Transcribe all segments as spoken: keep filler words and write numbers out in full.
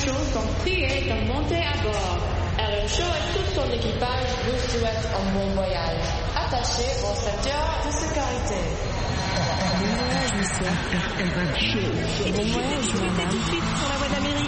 Show sont priés de monter à bord. R M Show et tout son équipage vous souhaitent un bon voyage. Attachez vos ceintures de sécurité. Bon voyage, monsieur. R M Show. Bon voyage, madame. Tout de suite sur la voie d'Amérique.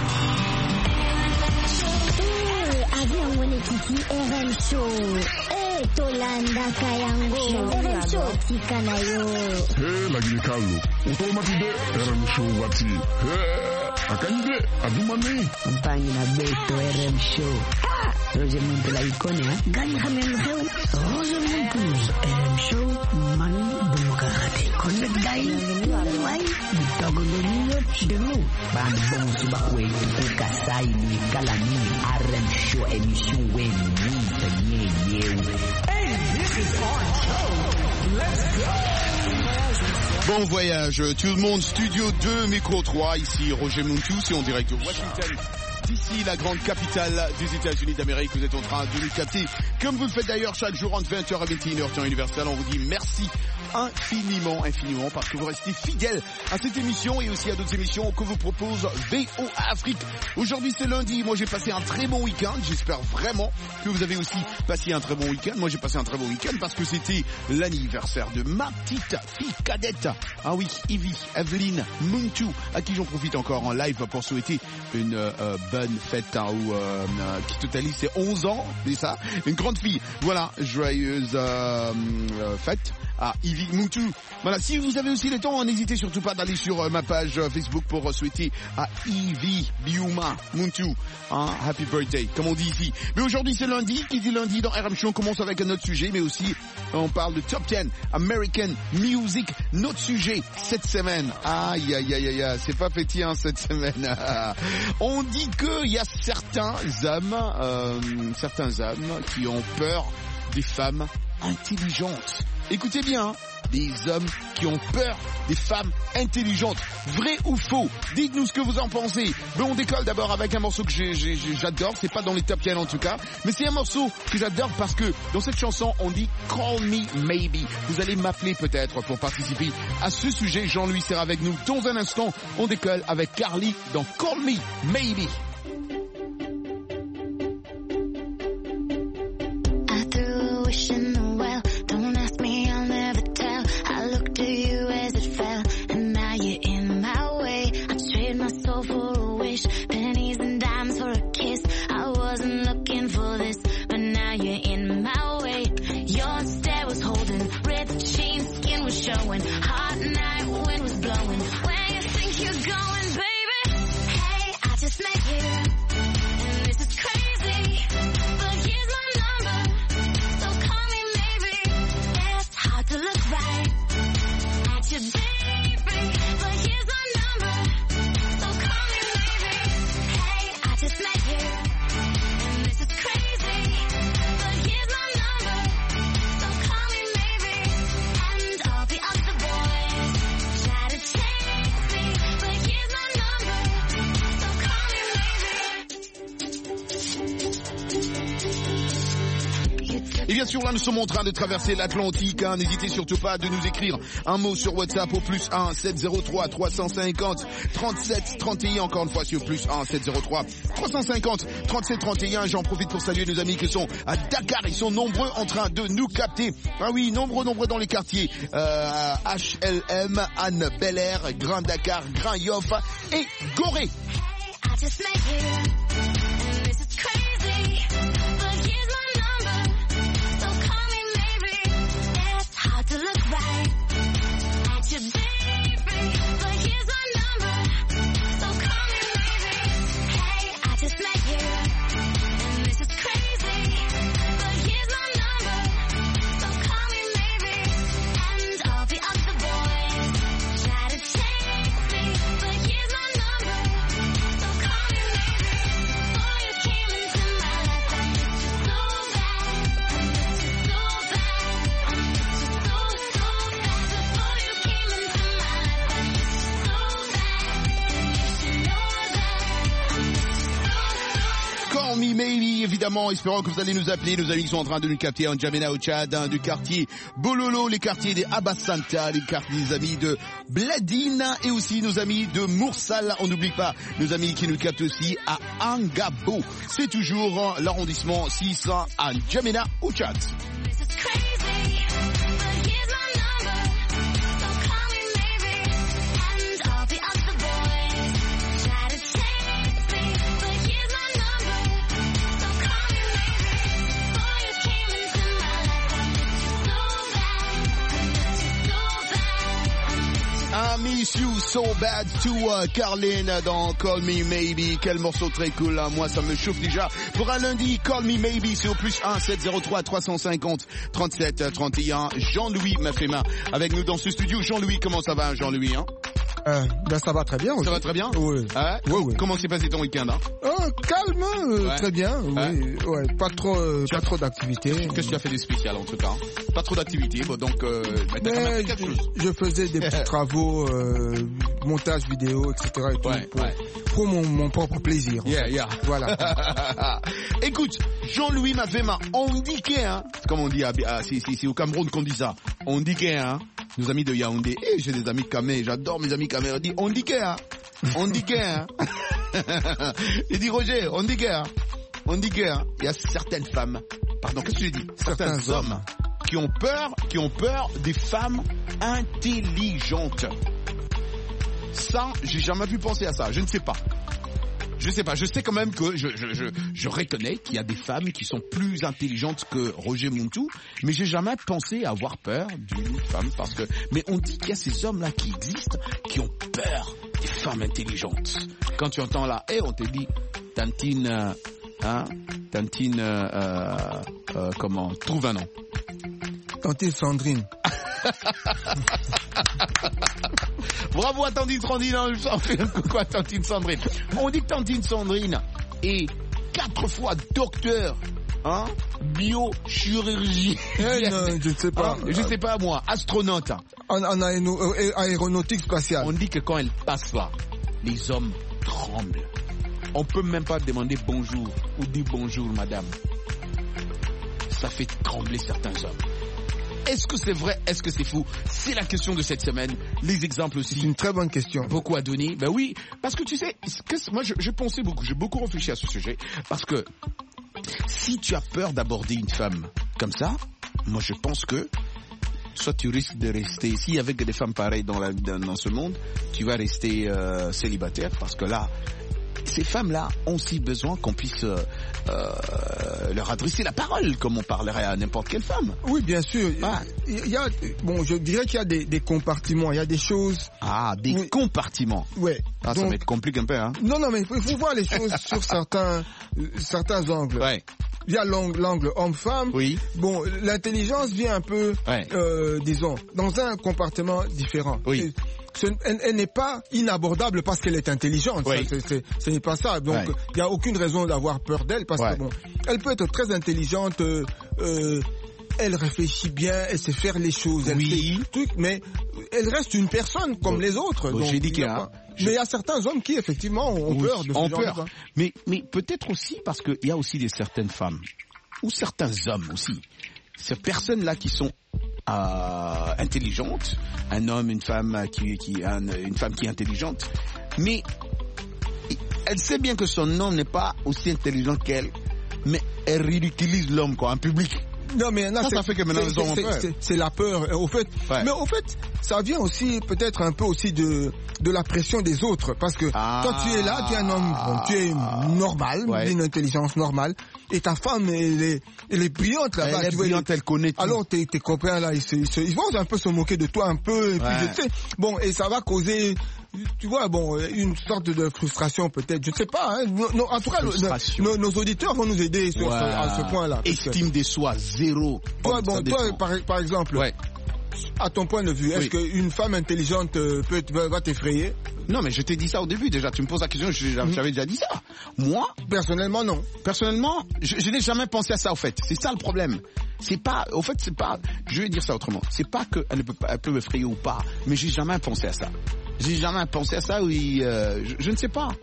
Eh, avion wone kiki R M Show. Eh, Tolanda Kayango. R M Show tikana yo. Eh, lagi Carlo. Automatide R M Show wati. Eh. Akanje, adumani. Mpangi na beto R M Show. Ah, Roger Muntu la ikone, ha? Gani hamen heu. Roger Muntu. R M Show, manu bumukakate. Konde gai, wai, bitago domino, demu. Bambon subakwe, tuka sai, ni kalani. R M Show, emission we, ni, nye, nye. Hey, this is our show. Let's go. Bon voyage, tout le monde, Studio deux, Micro trois, ici Roger Muntu, c'est en direct de Washington. D'ici la grande capitale des États-Unis d'Amérique, vous êtes en train de nous capter, comme vous le faites d'ailleurs chaque jour entre vingt heures et vingt et une heures temps universel. On vous dit merci infiniment, infiniment, parce que vous restez fidèles à cette émission et aussi à d'autres émissions que vous propose V O A Afrique. Aujourd'hui c'est lundi, moi j'ai passé un très bon week-end, j'espère vraiment que vous avez aussi passé un très bon week-end. Moi j'ai passé un très bon week-end parce que c'était l'anniversaire de ma petite fille cadette. Ah oui, Ivy, Evelyne Muntu, à qui j'en profite encore en live pour souhaiter une euh, bonne fête, hein, où, euh, qui totalise ses onze ans, c'est ça, une grande fille. Voilà, joyeuse euh, euh, fête à Ivy Muntu. Voilà, si vous avez aussi le temps, n'hésitez surtout pas d'aller sur euh, ma page euh, Facebook pour euh, souhaiter à Ivy Biuma Muntu hein, happy birthday, comme on dit ici. Mais aujourd'hui c'est lundi, qui dit lundi dans R M Show, on commence avec un autre sujet, mais aussi on parle de Top dix American Music. Notre sujet cette semaine, aïe aïe aïe aïe, aïe c'est pas petit hein, cette semaine. On dit qu'il y a certains hommes, euh, certains hommes qui ont peur des femmes intelligentes. Écoutez bien, hein, des hommes qui ont peur des femmes intelligentes. Vrai ou faux? Dites-nous ce que vous en pensez. Mais on décolle d'abord avec un morceau que j'ai, j'ai, j'adore. C'est pas dans les top dix en tout cas, mais c'est un morceau que j'adore parce que dans cette chanson on dit Call Me Maybe. Vous allez m'appeler peut-être pour participer à ce sujet. Jean-Louis sera avec nous dans un instant. On décolle avec Carly dans Call Me Maybe. Là, nous sommes en train de traverser l'Atlantique, hein. N'hésitez surtout pas de nous écrire un mot sur WhatsApp au plus un sept zéro trois trois cent cinquante trente-sept trente et un, encore une fois sur plus un sept zéro trois trois cent cinquante trente-sept trente et un. J'en profite pour saluer nos amis qui sont à Dakar, ils sont nombreux en train de nous capter. Ah oui, nombreux, nombreux dans les quartiers, euh, H L M, Anne Bel-Air, Grand Dakar, Grand Yoff et Gorée. Call Me Maybe, évidemment, espérons que vous allez nous appeler, nos amis qui sont en train de nous capter en N'Djamena au Tchad, hein, du quartier Bololo, les quartiers des Abassanta, les quartiers des amis de Bladine et aussi nos amis de Moursala. On n'oublie pas nos amis qui nous captent aussi à Angabo. C'est toujours l'arrondissement six cents à N'Djamena au Tchad. I miss you so bad to uh, Carlin dans Call Me Maybe. Quel morceau très cool, hein. Moi ça me chauffe déjà. Pour un lundi, Call Me Maybe, c'est au plus un sept zéro trois trois cent cinquante trente-sept trente et un. Jean-Louis m'a fait main avec nous dans ce studio. Jean-Louis, comment ça va, Jean-Louis, hein? Euh, ben ça va très bien. Ça aussi. va très bien? Oui. Ah, oui, oui. Comment s'est passé ton week-end, hein? Oh, calme, euh, ouais. Très bien. Ouais. Oui, ouais, pas trop, euh, pas trop d'activités. Qu'est-ce que tu as fait de spécial en tout cas? Pas trop d'activités, bon, donc euh, bah, t'as quand même fait quelque chose. Je faisais des petits travaux, euh, montage vidéo, et cetera. Et tout, ouais, pour, ouais. pour mon, mon propre plaisir. Yeah, yeah. Voilà. Écoute, Jean-Louis m'a fait main. On dit qu'un, hein, c'est comme on dit, ah, c'est, c'est, c'est au Cameroun qu'on dit ça. On dit qu'un, hein. Nos amis de Yaoundé, et j'ai des amis camés, j'adore mes amis camés, on dit, on dit qu'un, hein. On dit qu'un, hein. Il dit Roger, on dit qu'un, hein. On dit qu'un, hein. Il y a certaines femmes, pardon, qu'est-ce que j'ai dit? Certains, Certains hommes, hommes qui ont peur, qui ont peur des femmes intelligentes. Ça, j'ai jamais pu penser à ça, je ne sais pas. Je sais pas, je sais quand même que je, je, je, je reconnais qu'il y a des femmes qui sont plus intelligentes que Roger Montou, mais j'ai jamais pensé à avoir peur d'une femme parce que, mais on dit qu'il y a ces hommes-là qui existent, qui ont peur des femmes intelligentes. Quand tu entends là, eh, on te dit, Tantine, euh, hein, Tantine, euh, euh, euh, comment, trouve un nom. Tantine Sandrine. Bravo à Tantine Sandrine, hein, on fait un coucou à Tantine Sandrine. On dit que Tantine Sandrine est quatre fois docteur, hein, biochirurgie. Eh non, je ne sais pas. Hein, je sais pas moi, astronaute. En, en aéro, euh, aéronautique spatiale. On dit que quand elle passe là, les hommes tremblent. On peut même pas demander bonjour ou dire bonjour madame. Ça fait trembler certains hommes. Est-ce que c'est vrai? Est-ce que c'est faux? C'est la question de cette semaine. Les exemples aussi. C'est une très bonne question. Beaucoup à donner. Ben oui, parce que tu sais, que moi je, je pensais beaucoup, j'ai beaucoup réfléchi à ce sujet, parce que si tu as peur d'aborder une femme comme ça, moi je pense que soit tu risques de rester, s'il y avait que des femmes pareilles dans, la, dans, dans ce monde, tu vas rester euh, célibataire, parce que là, ces femmes-là ont aussi besoin qu'on puisse euh, euh, leur adresser la parole, comme on parlerait à n'importe quelle femme. Oui, bien sûr. Ah. Il y a, bon, je dirais qu'il y a des, des compartiments, il y a des choses. Ah, des oui. compartiments. Ouais. Ah, Donc, ça va être compliqué un peu, hein. Non, non, mais il faut, faut voir les choses sur certains, euh, certains angles. Ouais. Il y a l'angle, l'angle homme-femme. Oui. Bon, l'intelligence vient un peu, ouais. euh, disons, dans un compartiment différent. Oui. Et, Elle, elle n'est pas inabordable parce qu'elle est intelligente. Oui. Ça, c'est, c'est, ce n'est pas ça. Donc, il ouais. n'y a aucune raison d'avoir peur d'elle parce ouais. que bon, elle peut être très intelligente. Euh, euh, elle réfléchit bien, elle sait faire les choses. Elle oui. fait truc, mais elle reste une personne comme bon. les autres. Bon, donc, j'ai dit qu'il y a. Pas... Je... Mais il y a certains hommes qui effectivement ont oui. peur de ce ont genre peur. de Mais, mais peut-être aussi parce qu'il y a aussi des certaines femmes ou certains hommes aussi. Ces personnes-là qui sont Euh, intelligente, un homme, une femme qui, qui un, une femme qui est intelligente, mais elle sait bien que son homme n'est pas aussi intelligent qu'elle, mais elle ridiculise l'homme quoi en public. Non mais non, ça, ça fait que maintenant les hommes ont peur. C'est, c'est la peur au fait. Ouais. Mais au fait, ça vient aussi peut-être un peu aussi de de la pression des autres parce que ah, quand tu es là, tu es un homme, bon, tu es normal, ouais. d'une intelligence normale, et ta femme elle est elle est brillante là-bas. Elle est tu brillante, vois, elle connaît tout. Alors tes tes copains là, ils se, ils, se, ils vont un peu se moquer de toi un peu et puis ouais. je sais. Bon et ça va causer, tu vois, bon, une sorte de frustration peut-être, je ne sais pas. Hein. No, no, en tout cas, nos, nos auditeurs vont nous aider sur ouais. ce, à ce point-là. Estime de soi zéro. Toi, bon, toi, par, par exemple, ouais. à ton point de vue, est-ce oui. qu'une femme intelligente peut va t'effrayer? Non, mais je t'ai dit ça au début déjà. Tu me poses la question, j'avais mmh. déjà dit ça. Moi, personnellement, non. Personnellement, je, je n'ai jamais pensé à ça. Au fait, c'est ça le problème. C'est pas, au fait, c'est pas. Je vais dire ça autrement. C'est pas que elle peut, elle peut m'effrayer ou pas, mais j'ai jamais pensé à ça. J'ai jamais pensé à ça. Oui, euh, je, je ne sais pas.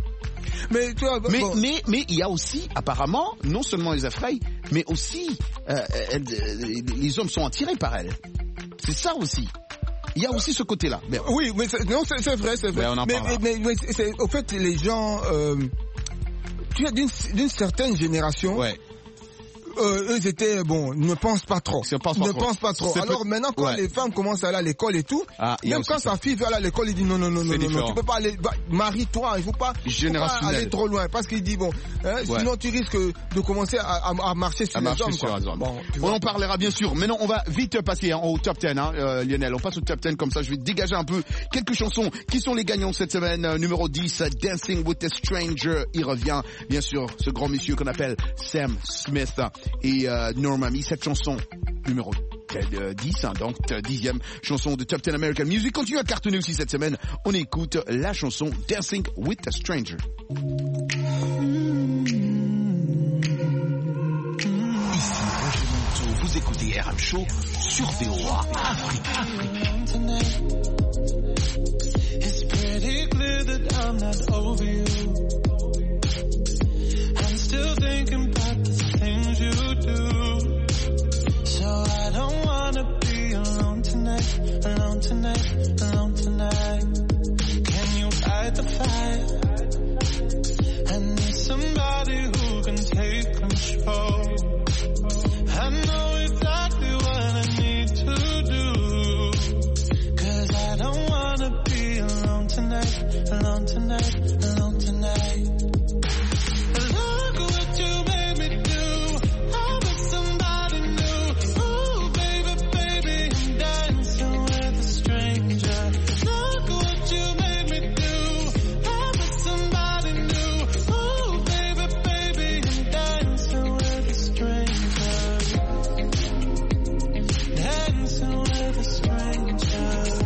Mais, tu vois, mais, bon. mais, mais il y a aussi, apparemment, non seulement les effraie, mais aussi, euh, elle, les hommes sont attirés par elle. C'est ça aussi. Il y a aussi ce côté-là. Mais, oui, mais c'est, non, c'est, c'est vrai, c'est vrai. Mais, on en mais, mais, mais, mais c'est, au fait, les gens, euh, tu es d'une, d'une certaine génération. Ouais. Euh, eux étaient, bon, ne pensent pas trop. Ne pensent pas ne trop. Pensent pas trop. C'est Alors peu... maintenant, quand ouais. les femmes commencent à aller à l'école et tout, ah, même quand sa fille veut aller à l'école, il dit non, non, non, non, non, tu peux pas aller, bah, marie-toi, il faut pas, faut pas aller trop loin, parce qu'il dit bon, hein, ouais. sinon tu risques de commencer à, à, à marcher sur à les marcher hommes. Sur quoi. les hommes. Bon, on en parlera bien sûr. Maintenant, on va vite passer hein, au top dix, hein, euh, Lionel. On passe au top dix comme ça. Je vais dégager un peu quelques chansons qui sont les gagnants cette semaine. Euh, numéro dix, Dancing with a Stranger. Il revient, bien sûr, ce grand monsieur qu'on appelle Sam Smith et euh, Normani. Cette chanson numéro dix, hein, donc dixième chanson de Top dix American Music, continue à cartonner aussi cette semaine. On écoute la chanson Dancing with a Stranger. Ici Roger Monteau, vous écoutez R M Show sur V O A Afrique. It's pretty clear that I'm not over you. I'm still thinking about the things you do. So I don't wanna be alone tonight, alone tonight, alone tonight. Can you fight the fire? I need somebody who can take control. I know exactly what I need to do. Cause I don't wanna be alone tonight, alone tonight, alone tonight. Look what you made me do. I was somebody new. Ooh, baby, baby, I'm dancing with a stranger. Look what you made me do. I was somebody new. Ooh, baby, baby, I'm dancing with a stranger. Dancing with a stranger.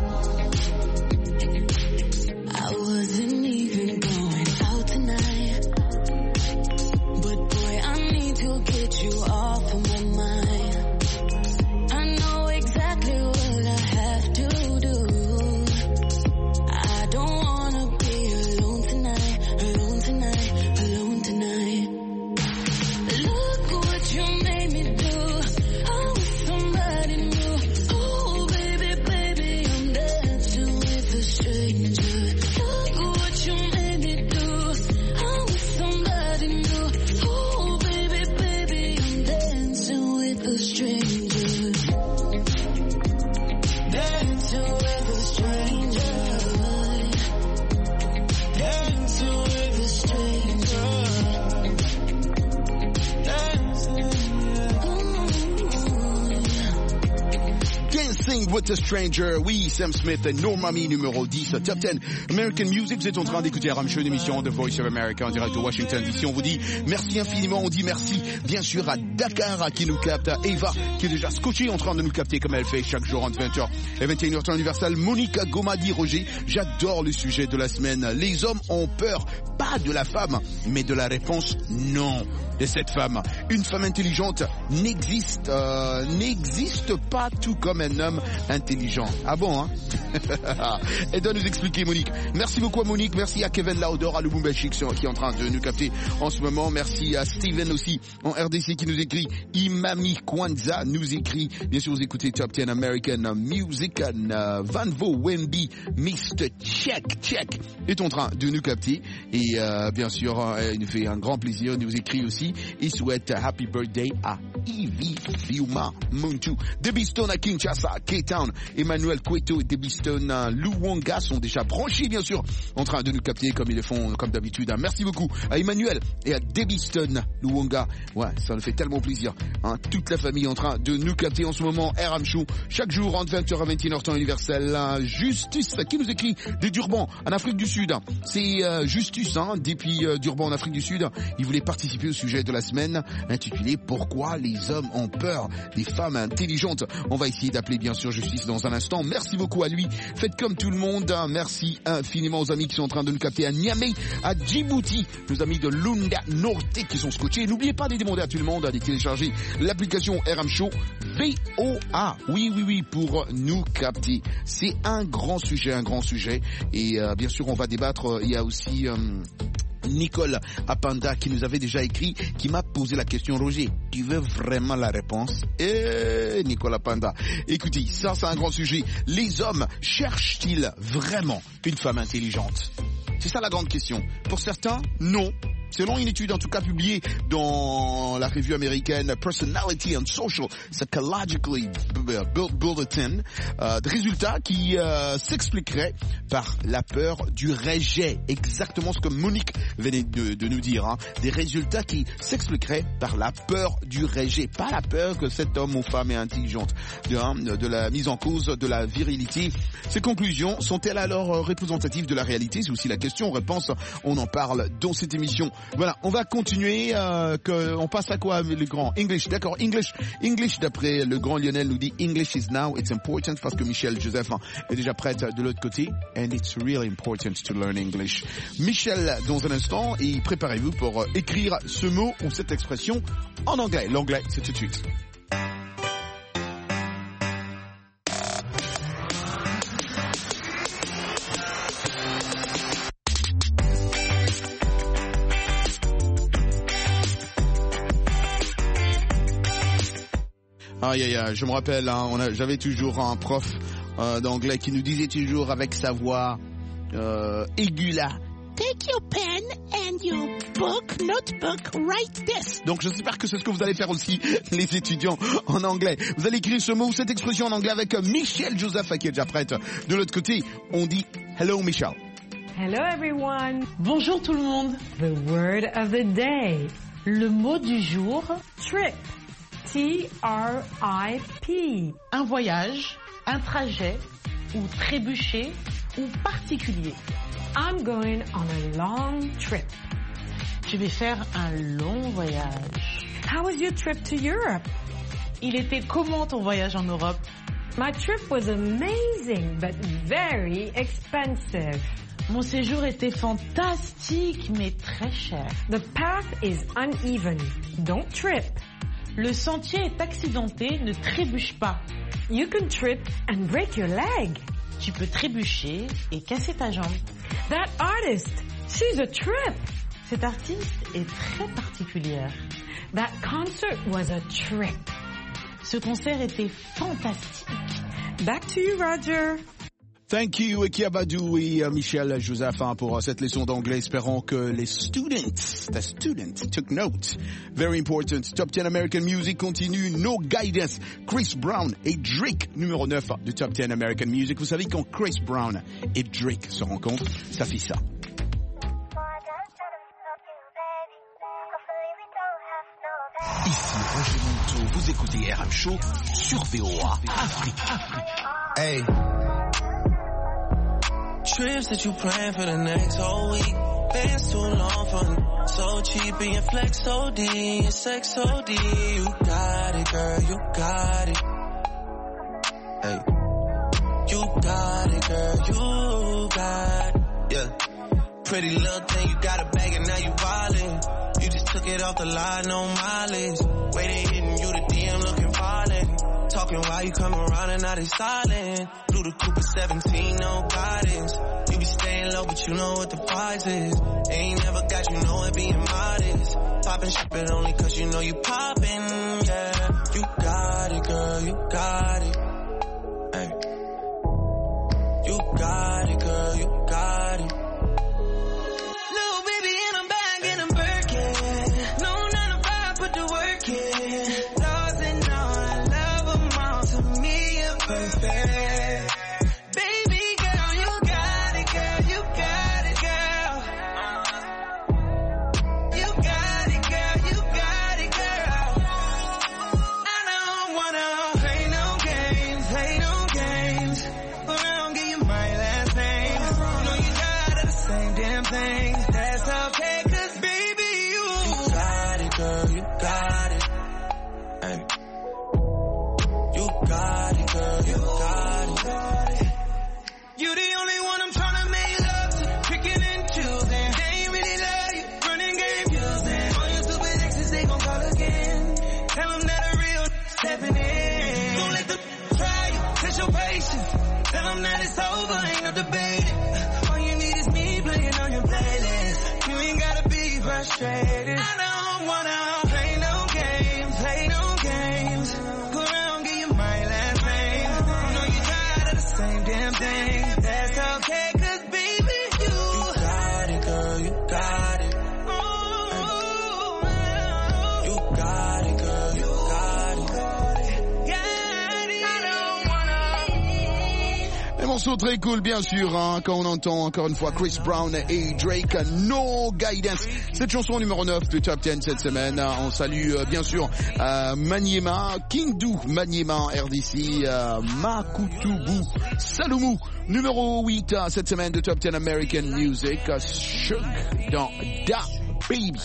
I wasn't even going out tonight, but boy, I need to get you off of my mind. I know exactly what I have to do. I don't wanna be alone tonight, alone tonight, alone tonight. Look what you made me do. I was somebody new. Oh baby, baby, I'm dancing with a stranger. Look what you made me do. I was somebody new. Oh baby, baby, I'm dancing with a stranger. Dancing with a stranger. Dancing with a stranger. Dancing with a Stranger, oui, Sam Smith et Normani numéro dix, Top dix American Music. Vous êtes en train d'écouter R M Show, une émission The Voice of America en direct de Washington D C. On vous dit merci infiniment, on dit merci bien sûr à Dakar qui nous capte, à Eva qui est déjà scotchée en train de nous capter comme elle fait chaque jour entre vingt heures et vingt et une heures temps universel. Monica Gomadi, Roger, j'adore le sujet de la semaine. Les hommes ont peur, pas de la femme, mais de la réponse non de cette femme. Une femme intelligente n'existe, euh, n'existe pas tout comme un homme intelligent. Ah bon, hein? Elle doit nous expliquer, Monique. Merci beaucoup à Monique, merci à Kevin Laudor, à Lubumba Chic qui est en train de nous capter en ce moment. Merci à Steven aussi en R D C qui nous écrit. Imami Kwanza nous écrit. Bien sûr, vous écoutez Top dix American Music. Uh, Vanvo Wemby, mister Check Check est en train de nous capter. Et euh, bien sûr, euh, il nous fait un grand plaisir. Il nous écrit aussi. Il souhaite Happy Birthday à Ivy Fiuma Muntu. Debbie Stone à Kinshasa, K-Town. Emmanuel Cueto et Debbie Stone à Luwanga sont déjà branchés, bien sûr, en train de nous capter comme ils le font, comme d'habitude. Merci beaucoup à Emmanuel et à Debbie Stone, Luwanga. Ouais, ça nous fait tellement plaisir. Hein. Toute la famille en train de nous capter en ce moment. R M Show, chaque jour entre vingt heures à vingt et une heures temps universel. Justus qui nous écrit de Durban, en Afrique du Sud. C'est euh, Justus, hein, depuis euh, Durban, en Afrique du Sud. Il voulait participer au sujet de la semaine intitulé Pourquoi les hommes ont peur des femmes intelligentes. On va essayer d'appeler bien sûr Justice dans un instant. Merci beaucoup à lui. Faites comme tout le monde. Merci infiniment aux amis qui sont en train de nous capter à Niamey, à Djibouti, nos amis de Lunda Norte qui sont scotchés. N'oubliez pas de demander à tout le monde de télécharger l'application R M Show V O A. Oui, oui, oui, pour nous capter. C'est un grand sujet, un grand sujet. Et euh, bien sûr, on va débattre. Il y a aussi... Euh, Nicole Apanda qui nous avait déjà écrit, qui m'a posé la question, Roger, tu veux vraiment la réponse? Eh, Nicole Apanda, écoutez, ça c'est un grand sujet. Les hommes cherchent-ils vraiment une femme intelligente? C'est ça la grande question. Pour certains, non. Selon une étude en tout cas publiée dans la revue américaine Personality and Social Psychologically Bulletin, euh, des résultats qui euh, s'expliqueraient par la peur du rejet. Exactement ce que Monique venait de, de nous dire. Hein. Des résultats qui s'expliqueraient par la peur du rejet. Pas la peur que cet homme ou femme est intelligente. De, hein, de la mise en cause de la virilité. Ces conclusions sont-elles alors représentatives de la réalité? C'est aussi la question. Réponse, on en parle dans cette émission. Voilà, on va continuer. Euh, que, on passe à quoi, le grand English? D'accord, English. English, d'après le grand Lionel, nous dit English is now, it's important, parce que Michel Joseph hein, est déjà prête de l'autre côté. And it's really important to learn English. Michel, dans un instant, et préparez-vous pour euh, écrire ce mot ou cette expression en anglais. L'anglais, c'est tout de suite. Aïe aïe aïe, je me rappelle, hein, on a, j'avais toujours un prof euh, d'anglais qui nous disait toujours avec sa voix euh, aiguë là, take your pen and your book, notebook, write this. Donc j'espère que c'est ce que vous allez faire aussi, les étudiants en anglais. Vous allez écrire ce mot ou cette expression en anglais avec Michel Joseph qui est déjà prête. De l'autre côté, on dit hello Michel. Hello everyone. Bonjour tout le monde. The word of the day. Le mot du jour, trip. T R I P. Un voyage, un trajet, ou trébucher, ou particulier. I'm going on a long trip. Je vais faire un long voyage. How was your trip to Europe? Il était comment ton voyage en Europe? My trip was amazing, but very expensive. Mon séjour était fantastique, mais très cher. The path is uneven. Don't trip. Le sentier est accidenté, ne trébuche pas. You can trip and break your leg. Tu peux trébucher et casser ta jambe. That artist, she's a trip. Cette artiste est très particulière. That concert was a trip. Ce concert était fantastique. Back to you, Roger. Thank you, Kiabadou et uh, Michel Joseph pour uh, cette leçon d'anglais. Espérons que les students, the students took note. Very important. Top ten American Music continue. No Guidance. Chris Brown et Drake, numéro neuf du Top ten American Music. Vous savez, quand Chris Brown et Drake se rencontrent, ça fait ça. Ici Roger Monteau, vous écoutez R M Show sur V O A Afrique. Hey. Trips that you plan for the next whole week. Bands too long for so cheap and your flex O D, your sex O D. You got it, girl, you got it. Hey, you got it, girl, you got it. Yeah, pretty little thing, you got a bag and now you wildin'. You just took it off the line, no mileage. Way they hitting you, the D M looking violent. Talking while you come around and now they silent. Through the Cooper seventeen, no guidance. You be staying low, but you know what the price is. Ain't never got you know it being modest. Poppin' shit, but only cause you know you poppin', yeah. You got it, girl, you got it. Hey. You got it, girl, you got it. Little baby, and I'm back in a Birkin. No nine to five, put the work in. Lost and all, I love them all. To me, you're perfect. Baby girl, you got it, girl, you got it, girl. You got it, girl, you got it, girl. I don't wanna play no games, play no games. But I don't give you my last name. No, you got the same damn thing. That's okay, cause baby, you You got it, girl, you got it. Hey. You got it, girl, you got it. You the only one I'm tryna make love to. Picking and choosing. They ain't really love you. Running game using. All your stupid exes, they gon' call again. Tell them that a real stepping in. Don't let them try you. Test your patience. Tell them that it's over. Ain't no debating. All you need is me playing on your playlist. You ain't gotta frustrated. I don't wanna play no games, play no games. Go around, get your mind last name. I know you're tired of the same damn thing. That's okay, cause baby, you, you got it, girl, you got it. You got it, girl, you got it. I don't wanna. Un morceau très cool, bien sûr, hein, quand on entend encore une fois Chris Brown et Drake, No Guidance. Cette chanson numéro neuf du Top dix cette semaine. On salue euh, bien sûr euh, Maniema, Kingdou, Maniema, R D C, euh, Makutubu, Salomou. Numéro huit euh, cette semaine de Top dix American Music, uh, Shug dans Da Baby.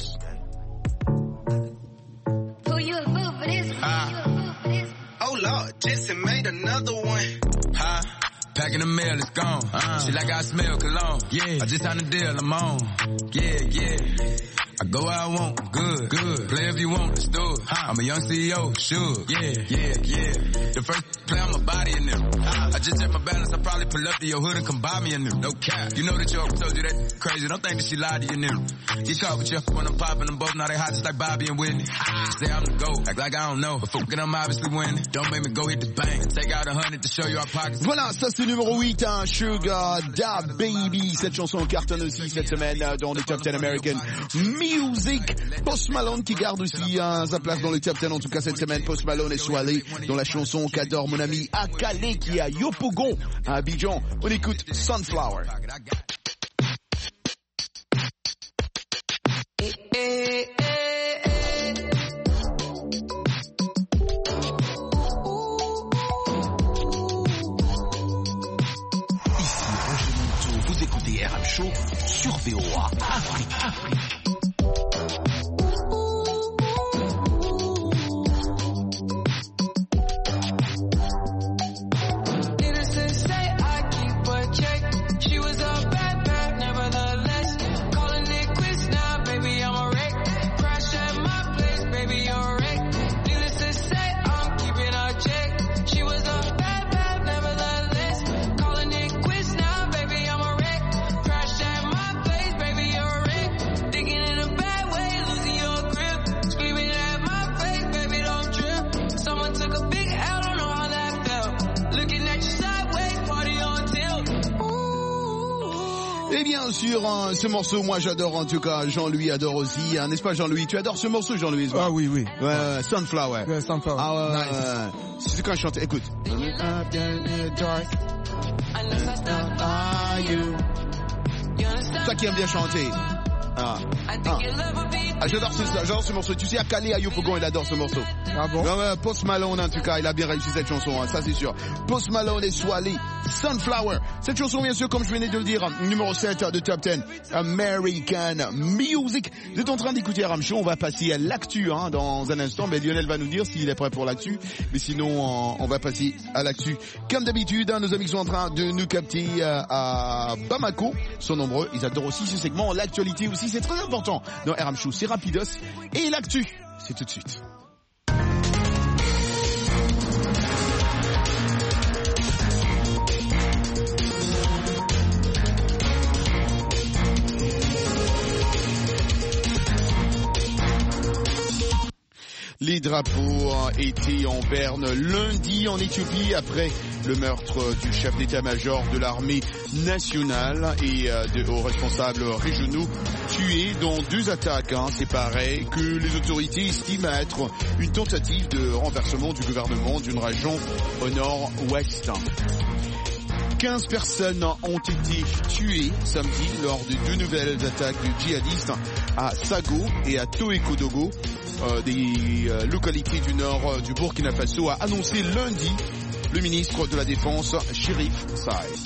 Oh Lord, Jason made another one. Huh? Packing the mail, it's gone. Uh, Shit like I smell cologne. Yeah. I just signed a deal, I'm on. Yeah, yeah. I go where I want, good, good. Play if you want, let's do it. Huh? I'm a young C E O, sure. Yeah, yeah, yeah. The first play on my body in them. Huh? I just checked my balance, I probably pull up to your hood and come buy me in them. No cap. You know that your told you that crazy. Don't think that she lied to you, them. Get caught with you when I'm popping them both. Now they hot just like Bobby and Whitney. Say I'm the GOAT, act like I don't know. But fucking I'm obviously winning. Don't make me go hit the bank. Take out a hundred to show you our pockets. Voilà, ça c'est numéro huit, hein, Sugar Da Baby. Cette chanson cartonne aussi cette semaine dans le Top dix American Music. Post Malone qui garde aussi hein, sa place dans le Top dix, en tout cas cette semaine. Post Malone et Soirée dans la chanson qu'adore mon ami Akale qui est à Yopougon à Abidjan. On écoute Sunflower. Ici Roger Monteau, vous écoutez R M Show sur V O A Afrique. Afrique. Et bien sûr, hein, ce morceau, moi j'adore en tout cas, Jean-Louis adore aussi, hein, n'est-ce pas Jean-Louis? Tu adores ce morceau Jean-Louis? Ah oui, oui. Ouais, ouais, Sunflower. Ouais, Sunflower. Ah ouais, nice. ouais. C'est quand je chante, écoute. Toi qui aimes bien chanter. Ah, ah. Ah, j'adore ce, j'adore ce morceau. Tu sais, à Calais, à Yopougon, il adore ce morceau. Ah bon? Ouais, ouais, Post Malone, en tout cas, il a bien réussi cette chanson, hein, ça c'est sûr. Post Malone et Swally, Sunflower. Cette chanson, bien sûr, comme je venais de le dire, numéro sept de Top dix, American Music. Vous êtes en train d'écouter R M Show, on va passer à l'actu, hein, dans un instant. Mais Lionel va nous dire s'il est prêt pour l'actu. Mais sinon, on va passer à l'actu. Comme d'habitude, hein, nos amis sont en train de nous capter euh, à Bamako. Ils sont nombreux, ils adorent aussi ce segment. L'actualité aussi, c'est très important dans R M Show. C'est rapidos. Et l'actu, c'est tout de suite. Les drapeaux étaient en berne lundi en Éthiopie après le meurtre du chef d'état-major de l'armée nationale et de hauts responsables régionaux tués dans deux attaques hein, séparées que les autorités estiment être une tentative de renversement du gouvernement d'une région au nord-ouest. quinze personnes ont été tuées samedi lors de deux nouvelles attaques de djihadistes à Sago et à Toekodogo, euh, des euh, localités du nord euh, du Burkina Faso, a annoncé lundi le ministre de la Défense, Chérif Saïd.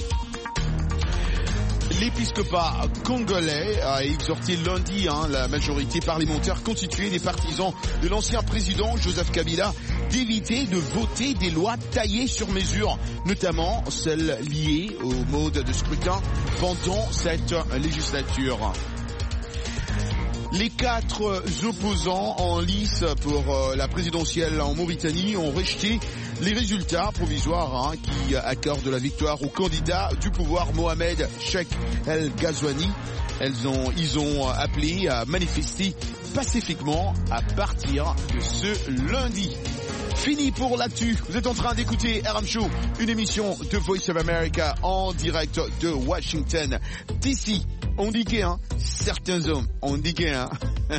L'épiscopat congolais a exhorté lundi hein, la majorité parlementaire constituée des partisans de l'ancien président Joseph Kabila d'éviter de voter des lois taillées sur mesure, notamment celles liées au mode de scrutin pendant cette législature. Les quatre opposants en lice pour la présidentielle en Mauritanie ont rejeté Les résultats provisoires hein, qui accordent la victoire au candidat du pouvoir Mohamed Cheikh El Ghazouani. Elles ont, ils ont appelé à manifester pacifiquement à partir de ce lundi. Fini pour l'actu. Vous êtes en train d'écouter R M Show, une émission de Voice of America en direct de Washington D C. On dit que hein, certains hommes, on dit que hein,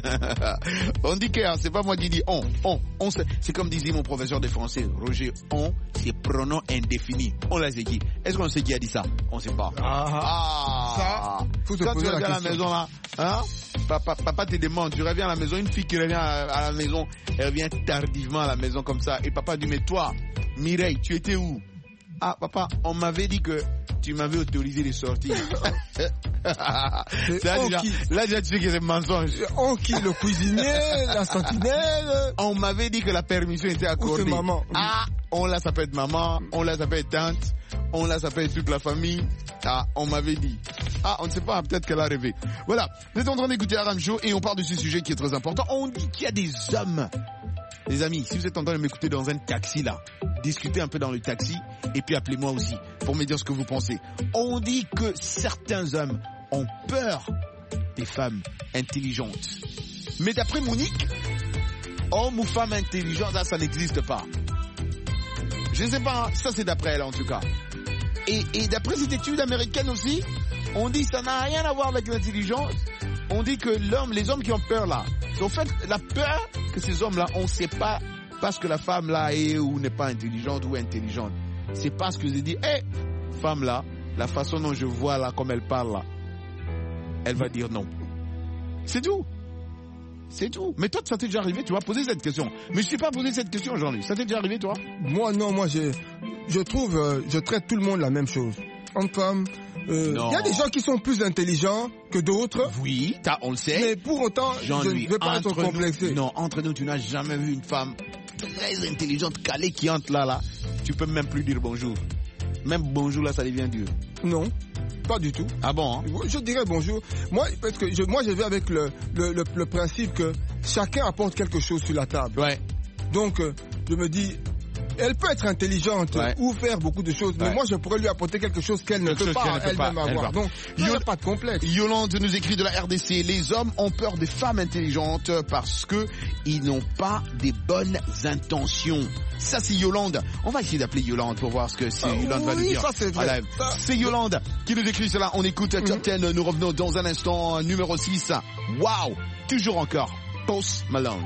on dit que hein, c'est pas moi qui dis on, on, on c'est comme disait mon professeur de français, Roger, on, c'est pronom indéfini. On l'a dit. Est-ce qu'on sait qui a dit ça? On sait pas. Ah, ah ça, faut te quand poser tu reviens à la maison là, hein, papa, papa te demande, tu reviens à la maison, une fille qui revient à, à la maison, elle revient tardivement à la maison comme ça, et papa dit mais toi, Mireille, tu étais où? Ah papa, on m'avait dit que tu m'avais autorisé de sortir. là, déjà, là déjà tu sais que c'est mensonge. On qui le cuisinier, la sentinelle. On m'avait dit que la permission était accordée. Ou c'est maman. Ah, on l'a s'appelle maman, on l'a s'appelle tante, on l'a s'appelle toute la famille. Ah, on m'avait dit. Ah, on ne sait pas, peut-être qu'elle a rêvé. Voilà, vous êtes en train d'écouter R M Show et on parle de ce sujet qui est très important. On dit qu'il y a des hommes. Les amis, si vous êtes en train de m'écouter dans un taxi là, discutez un peu dans le taxi et puis appelez-moi aussi pour me dire ce que vous pensez. On dit que certains hommes ont peur des femmes intelligentes. Mais d'après Monique, homme ou femme intelligente, ça, ça n'existe pas. Je ne sais pas, ça c'est d'après elle en tout cas. Et, et d'après cette étude américaine aussi, on dit que ça n'a rien à voir avec l'intelligence. On dit que l'homme, les hommes qui ont peur là, en fait, la peur que ces hommes-là ont, c'est pas parce que la femme là est ou n'est pas intelligente ou intelligente. C'est parce que j'ai dit, hé, hey, femme là, la façon dont je vois là, comme elle parle là, elle va dire non. C'est tout. C'est tout. Mais toi, ça t'est déjà arrivé, tu m'as posé cette question. Mais je t'ai pas posé cette question, Jean-Louis. Ça t'est déjà arrivé, toi? Moi, non, moi, je, je trouve, euh, je traite tout le monde la même chose. Homme, femme. Il euh, y a des gens qui sont plus intelligents que d'autres. Oui, on le sait. Mais pour autant, je ne veux pas être complexé. Nous, non, entre nous, tu n'as jamais vu une femme très intelligente, calée, qui entre là, là. Tu peux même plus dire bonjour. Même bonjour, là, ça devient dur. Non, pas du tout. Ah bon hein? Je dirais bonjour. Moi, parce que je, moi, je vais avec le, le, le, le principe que chacun apporte quelque chose sur la table. Ouais. Donc, euh, je me dis... Elle peut être intelligente ouais. ou faire beaucoup de choses, ouais. mais moi je pourrais lui apporter quelque chose qu'elle ne peut pas elle-même avoir. Donc il n'y a pas de complexe. Yolande nous écrit de la R D C, les hommes ont peur des femmes intelligentes parce que ils n'ont pas des bonnes intentions. Ça c'est Yolande. On va essayer d'appeler Yolande pour voir ce que c'est. Ah, Yolande oui, va nous dire. Ça c'est vrai. Voilà. C'est Yolande qui nous écrit cela. On écoute mm-hmm. Top dix. Nous revenons dans un instant. Numéro six. Waouh, toujours encore Post Malone.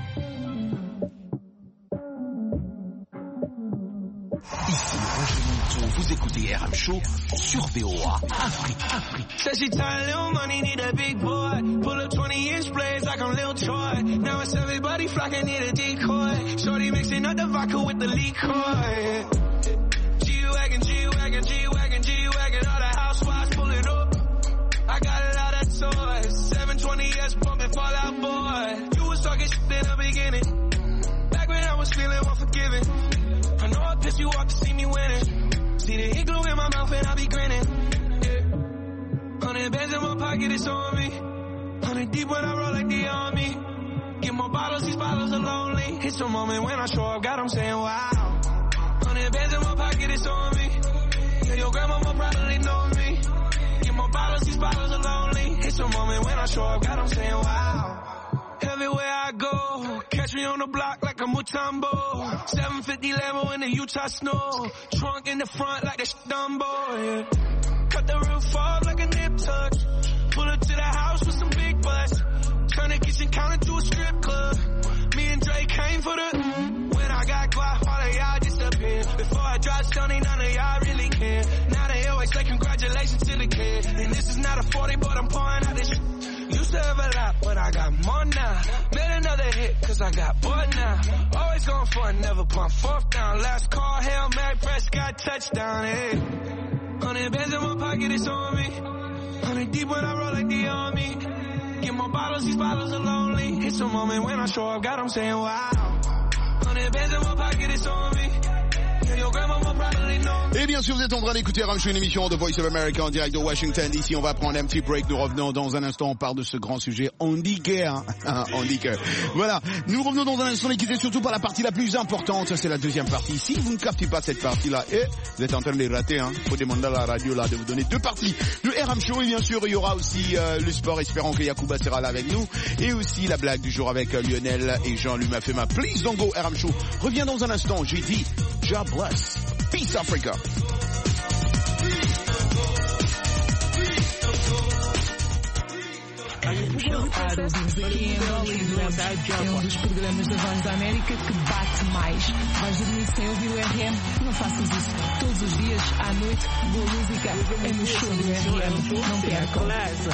Ici Roger Monteau, vous écoutez R M Show sur V O A Afrique, Afrique. Said she tired, little money, need a big boy. Pull up twenty inch blades like I'm Lil Troy. Now it's everybody flocking, need a decoy. Shorty mixing up the vodka with the liquor. G-Wagon, G-Wagon, G-Wagon, G-Wagon, all the housewives pulling up. I got a lot of toys, seven twenty S pumping Fall Out Boy. You was talking shit in the beginning, back when I was feeling unforgiving. I know I pissed you off to see me winning. See the ink glue in my mouth and I be grinning. Yeah. Hundred bands in my pocket, it's on me. Hundred deep when I roll like the army. Get more bottles, these bottles are lonely. It's a moment when I show up, God, I'm saying wow. Hundred bands in my pocket, it's on me. Yeah, your grandmama probably know me. Get more bottles, these bottles are lonely. It's a moment when I show up, God, I'm saying wow. Everywhere I go, catch me on the block like a Mutombo. seven fifty Lambo in the Utah snow. Trunk in the front like a Dumbo, yeah. Cut the roof off like a nip tuck. Pull up to the house with some big butts. Turn the kitchen counter to a strip club. Me and Drake came for the mm. When I got guap, all of y'all disappear. Before I dropped Stoney, none of y'all really care. Now they always say congratulations to the kid. And this is not a forty, but I'm pouring out this shit. Used to have a lot, but I got more now. Made another hit, cause I got bored now. Always going for it, never pump fourth down. Last call, Hail Mary, Prescott, touchdown, hey. Hundred bands in my pocket, it's on me. Hundred deep when I roll like the army. Get more bottles, these bottles are lonely. It's a moment when I show up, God, I'm saying wow. Hundred bands in my pocket, it's on me. Et bien sûr, vous êtes en train d'écouter R M Show, une émission de Voice of America en direct de Washington. Ici, on va prendre un petit break. Nous revenons dans un instant. On parle de ce grand sujet handicap. Hein. handicap. Voilà. Nous revenons dans un instant, mais quittez surtout par la partie la plus importante. C'est la deuxième partie. Si vous ne captez pas cette partie-là, et vous êtes en train de les rater, hein. Faut demander à la radio là de vous donner deux parties de R M Show. Et bien sûr, il y aura aussi euh, le sport. Espérons que Yacouba sera là avec nous. Et aussi la blague du jour avec euh, Lionel et Jean-Louis Mafema. Please don't go. R M Show revient dans un instant. J'ai dit, God bless. Peace Africa. É um dos programas da Voz da América que bate mais. Vais dormir sem ouvir o R M? Não faças isso. Todos os dias, à noite, boa música é no show do R M. Não percam.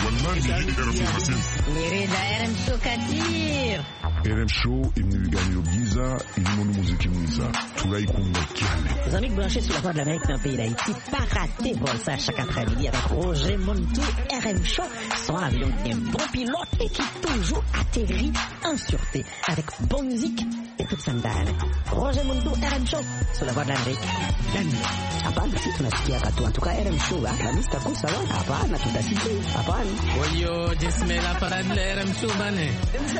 Mirida R M Show Kadir. R M Show, il nous gagne au Giza, il nous montre musique Giza. Tout là, il compte Les amis branchés sur la Voix de l'Amérique dans le pays d'Haïti, pas rater pour ça chaque après-midi avec Roger Montou, R M Show, son avion qui est un bon pilote et qui toujours atterrit en sûreté avec bonne musique et toute sandale. Roger Montou, R M Show, sur la Voix de l'Amérique. Hapana, sisi tunasikia katu. En tout cas, R M Show, la mista kusa wa. Hapana, tutasikia. Hapana. Oyo, jismela para de R M Show bane.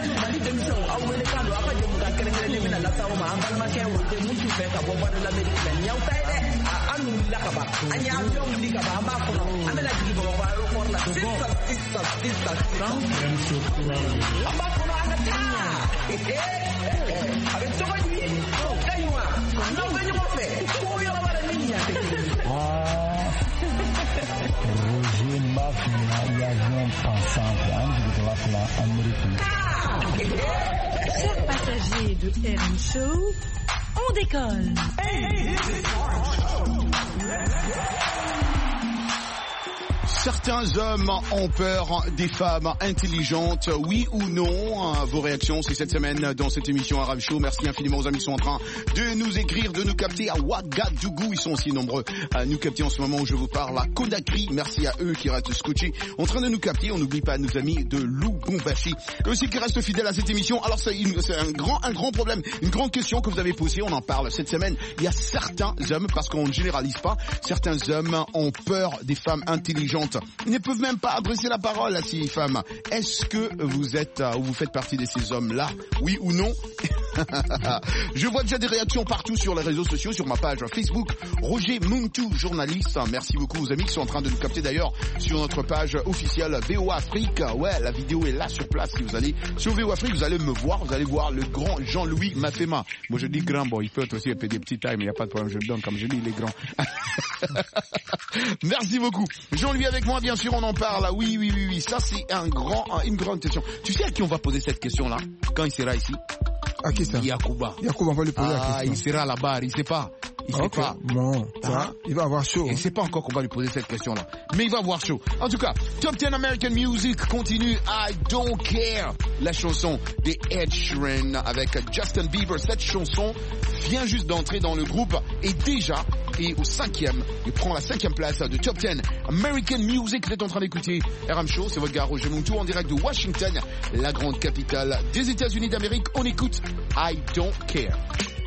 Roger Mafia e avião passante antes de lá pela América. Chers passagers de R M Show, on décolle. Certains hommes ont peur des femmes intelligentes, oui ou non? Vos réactions, c'est cette semaine dans cette émission R M Show. Merci infiniment aux amis qui sont en train de nous écrire, de nous capter à Ouagadougou. Ils sont aussi nombreux à nous capter en ce moment où je vous parle à Conakry. Merci à eux qui restent scotchés en train de nous capter. On n'oublie pas nos amis de Lubumbashi aussi qui restent fidèles à cette émission. Alors c'est, une, c'est un grand, un grand problème, une grande question que vous avez posée. On en parle cette semaine. Il y a certains hommes, parce qu'on ne généralise pas, certains hommes ont peur des femmes intelligentes. Ils ne peuvent même pas adresser la parole à ces femmes. Est-ce que vous êtes ou vous faites partie de ces hommes-là? Oui ou non? Je vois déjà des réactions partout sur les réseaux sociaux, sur ma page Facebook, Roger Muntu, journaliste. Merci beaucoup aux amis qui sont en train de nous capter d'ailleurs sur notre page officielle V O A Afrique. Ouais, la vidéo est là sur place. Si vous allez sur V O A Afrique, vous allez me voir, vous allez voir le grand Jean-Louis Mafema. Moi je dis grand, bon, il peut être aussi un peu des petits tailles, mais il n'y a pas de problème, je le donne comme je dis, il est grand. Merci beaucoup. Jean-Louis avec moi, bien sûr, on en parle. Oui, oui, oui, oui. Ça, c'est un grand, une grande question. Tu sais à qui on va poser cette question-là quand il sera ici? À qui ça? Yacouba. Yacouba, on va lui poser ah, la question. Il sera là-bas, il sait pas. Il sait okay. pas. Bon, ah. il va avoir chaud. Il ne sait pas encore qu'on va lui poser cette question-là. Mais il va avoir chaud. En tout cas, Top dix American Music continue. I Don't Care. La chanson des Ed Sheeran avec Justin Bieber. Cette chanson vient juste d'entrer dans le groupe et déjà est au cinquième. Il prend la cinquième place de Top dix American Music. Vous êtes en train d'écouter R M Show. C'est votre gars Roger Muntu en direct de Washington, la grande capitale des États-Unis d'Amérique. On écoute I Don't Care.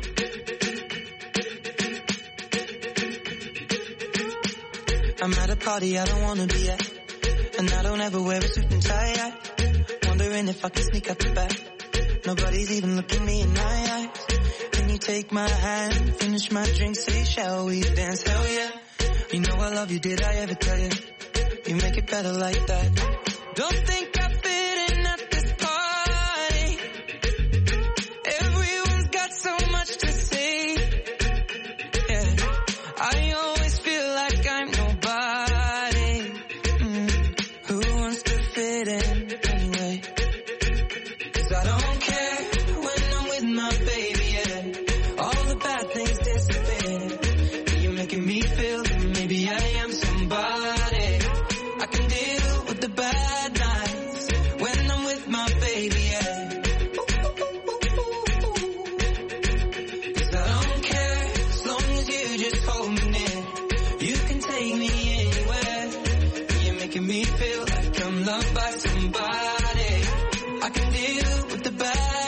I'm at a party I don't wanna be at, and I don't ever wear a suit and tie. I wondering if I can sneak out the back. Nobody's even looking me in my eyes. Can you take my hand, finish my drink, say shall we dance? Hell yeah. You know I love you, did I ever tell you? You make it better like that. Don't think I fit in at this party. Everyone's got so much to say. Yeah, I always feel like I'm nobody. Mm. Who wants to fit in anyway? 'Cause I don't care when I'm with my baby, yeah. All the bad things disappear. You're making me feel that maybe I am somebody. I can deal with the bad nights when I'm with my baby, yeah. 'Cause I don't care as long as you just hold me near. You can take me anywhere. You're making me feel like I'm loved by somebody. I can deal with the bad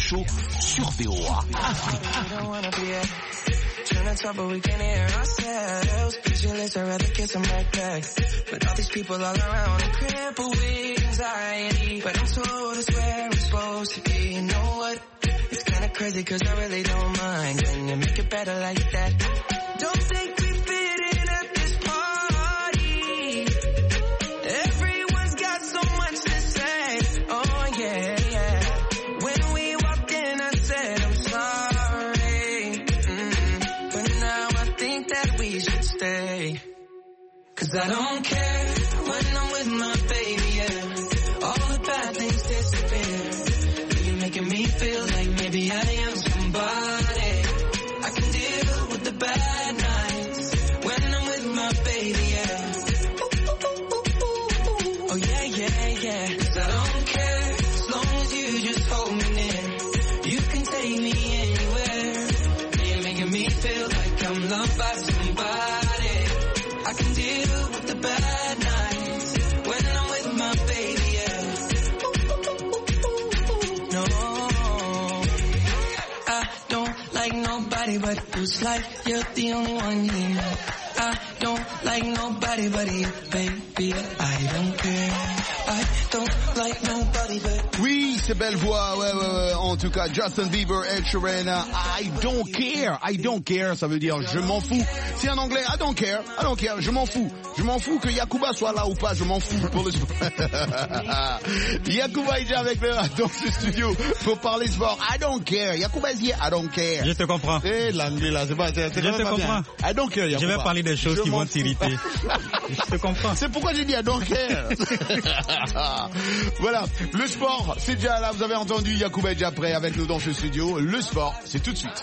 Show sur V O A Afrique. Trying to talk, but we can't hear ourselves. Pictureless, I'd rather kiss them right back. But all these people all around, I'm crippled with anxiety. But I'm told it's where I'm supposed to be. You know what? It's kinda crazy, cause I really don't mind. Can you make it better like that? Don't think we fit in at this party. Everyone's got so much to say. Oh yeah, yeah. When we walked in, I said I'm sorry. Mm. But now I think that we should stay. Cause I don't care when I'm with my baby, yeah. All the bad things disappear. You're making me feel like maybe I am somebody. I can deal with the bad nights when I'm with my baby, yeah. Oh yeah, yeah, yeah. Cause I don't care as long as you just hold me near. You can take me anywhere. You're making me feel like I'm loved by somebody. I can deal with the bad nights when I'm with my baby, yeah. No, I don't like nobody but you. It's like you're the only one here. I don't like nobody but you, baby. I don't care. I don't like nobody but. Oui, c'est belle voix, ouais, ouais, ouais. En tout cas, Justin Bieber, Ed Sheeran, I don't care, I don't care, ça veut dire je m'en fous. C'est en anglais, I don't care, I don't care, je m'en fous. Je m'en fous que Yacouba soit là ou pas, je m'en fous pour le sport. Yacouba est déjà avec nous dans ce studio pour parler sport. I don't care, Yacouba is here, I don't care. Je te comprends. Eh, l'anglais là, c'est pas, c'est, c'est je te pas comprends. Bien. I don't care, Yacouba. Je vais parler des choses je qui vont t'irriter. Je te comprends. C'est pourquoi j'ai dit I don't care. Voilà, le sport, c'est déjà là, vous avez entendu, Yacouba est déjà prêt avec nous dans ce studio. Le sport, c'est tout de suite.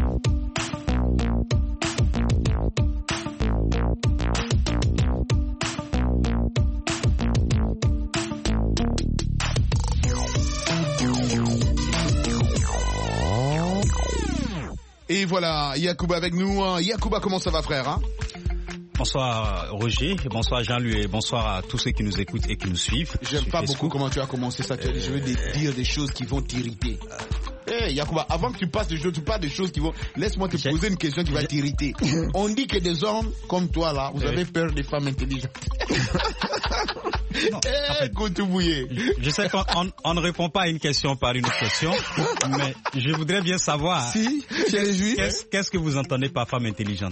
Et voilà, Yacouba avec nous. Yacouba, comment ça va, frère, hein? Bonsoir Roger, bonsoir Jean-Louis et bonsoir à tous ceux qui nous écoutent et qui nous suivent. J'aime pas beaucoup comment tu as commencé ça. Tu as dit, je vais dire des choses qui vont t'irriter. Eh hey, Yacouba, avant que tu passes des choses, tu parles des choses qui vont... Laisse-moi te poser une question qui va t'irriter. On dit que des hommes comme toi là, vous avez peur des femmes intelligentes. Non, eh, en fait, je sais qu'on on, on ne répond pas à une question par une autre question, mais je voudrais bien savoir si, qu'est-ce, qu'est-ce que vous entendez par femme intelligente?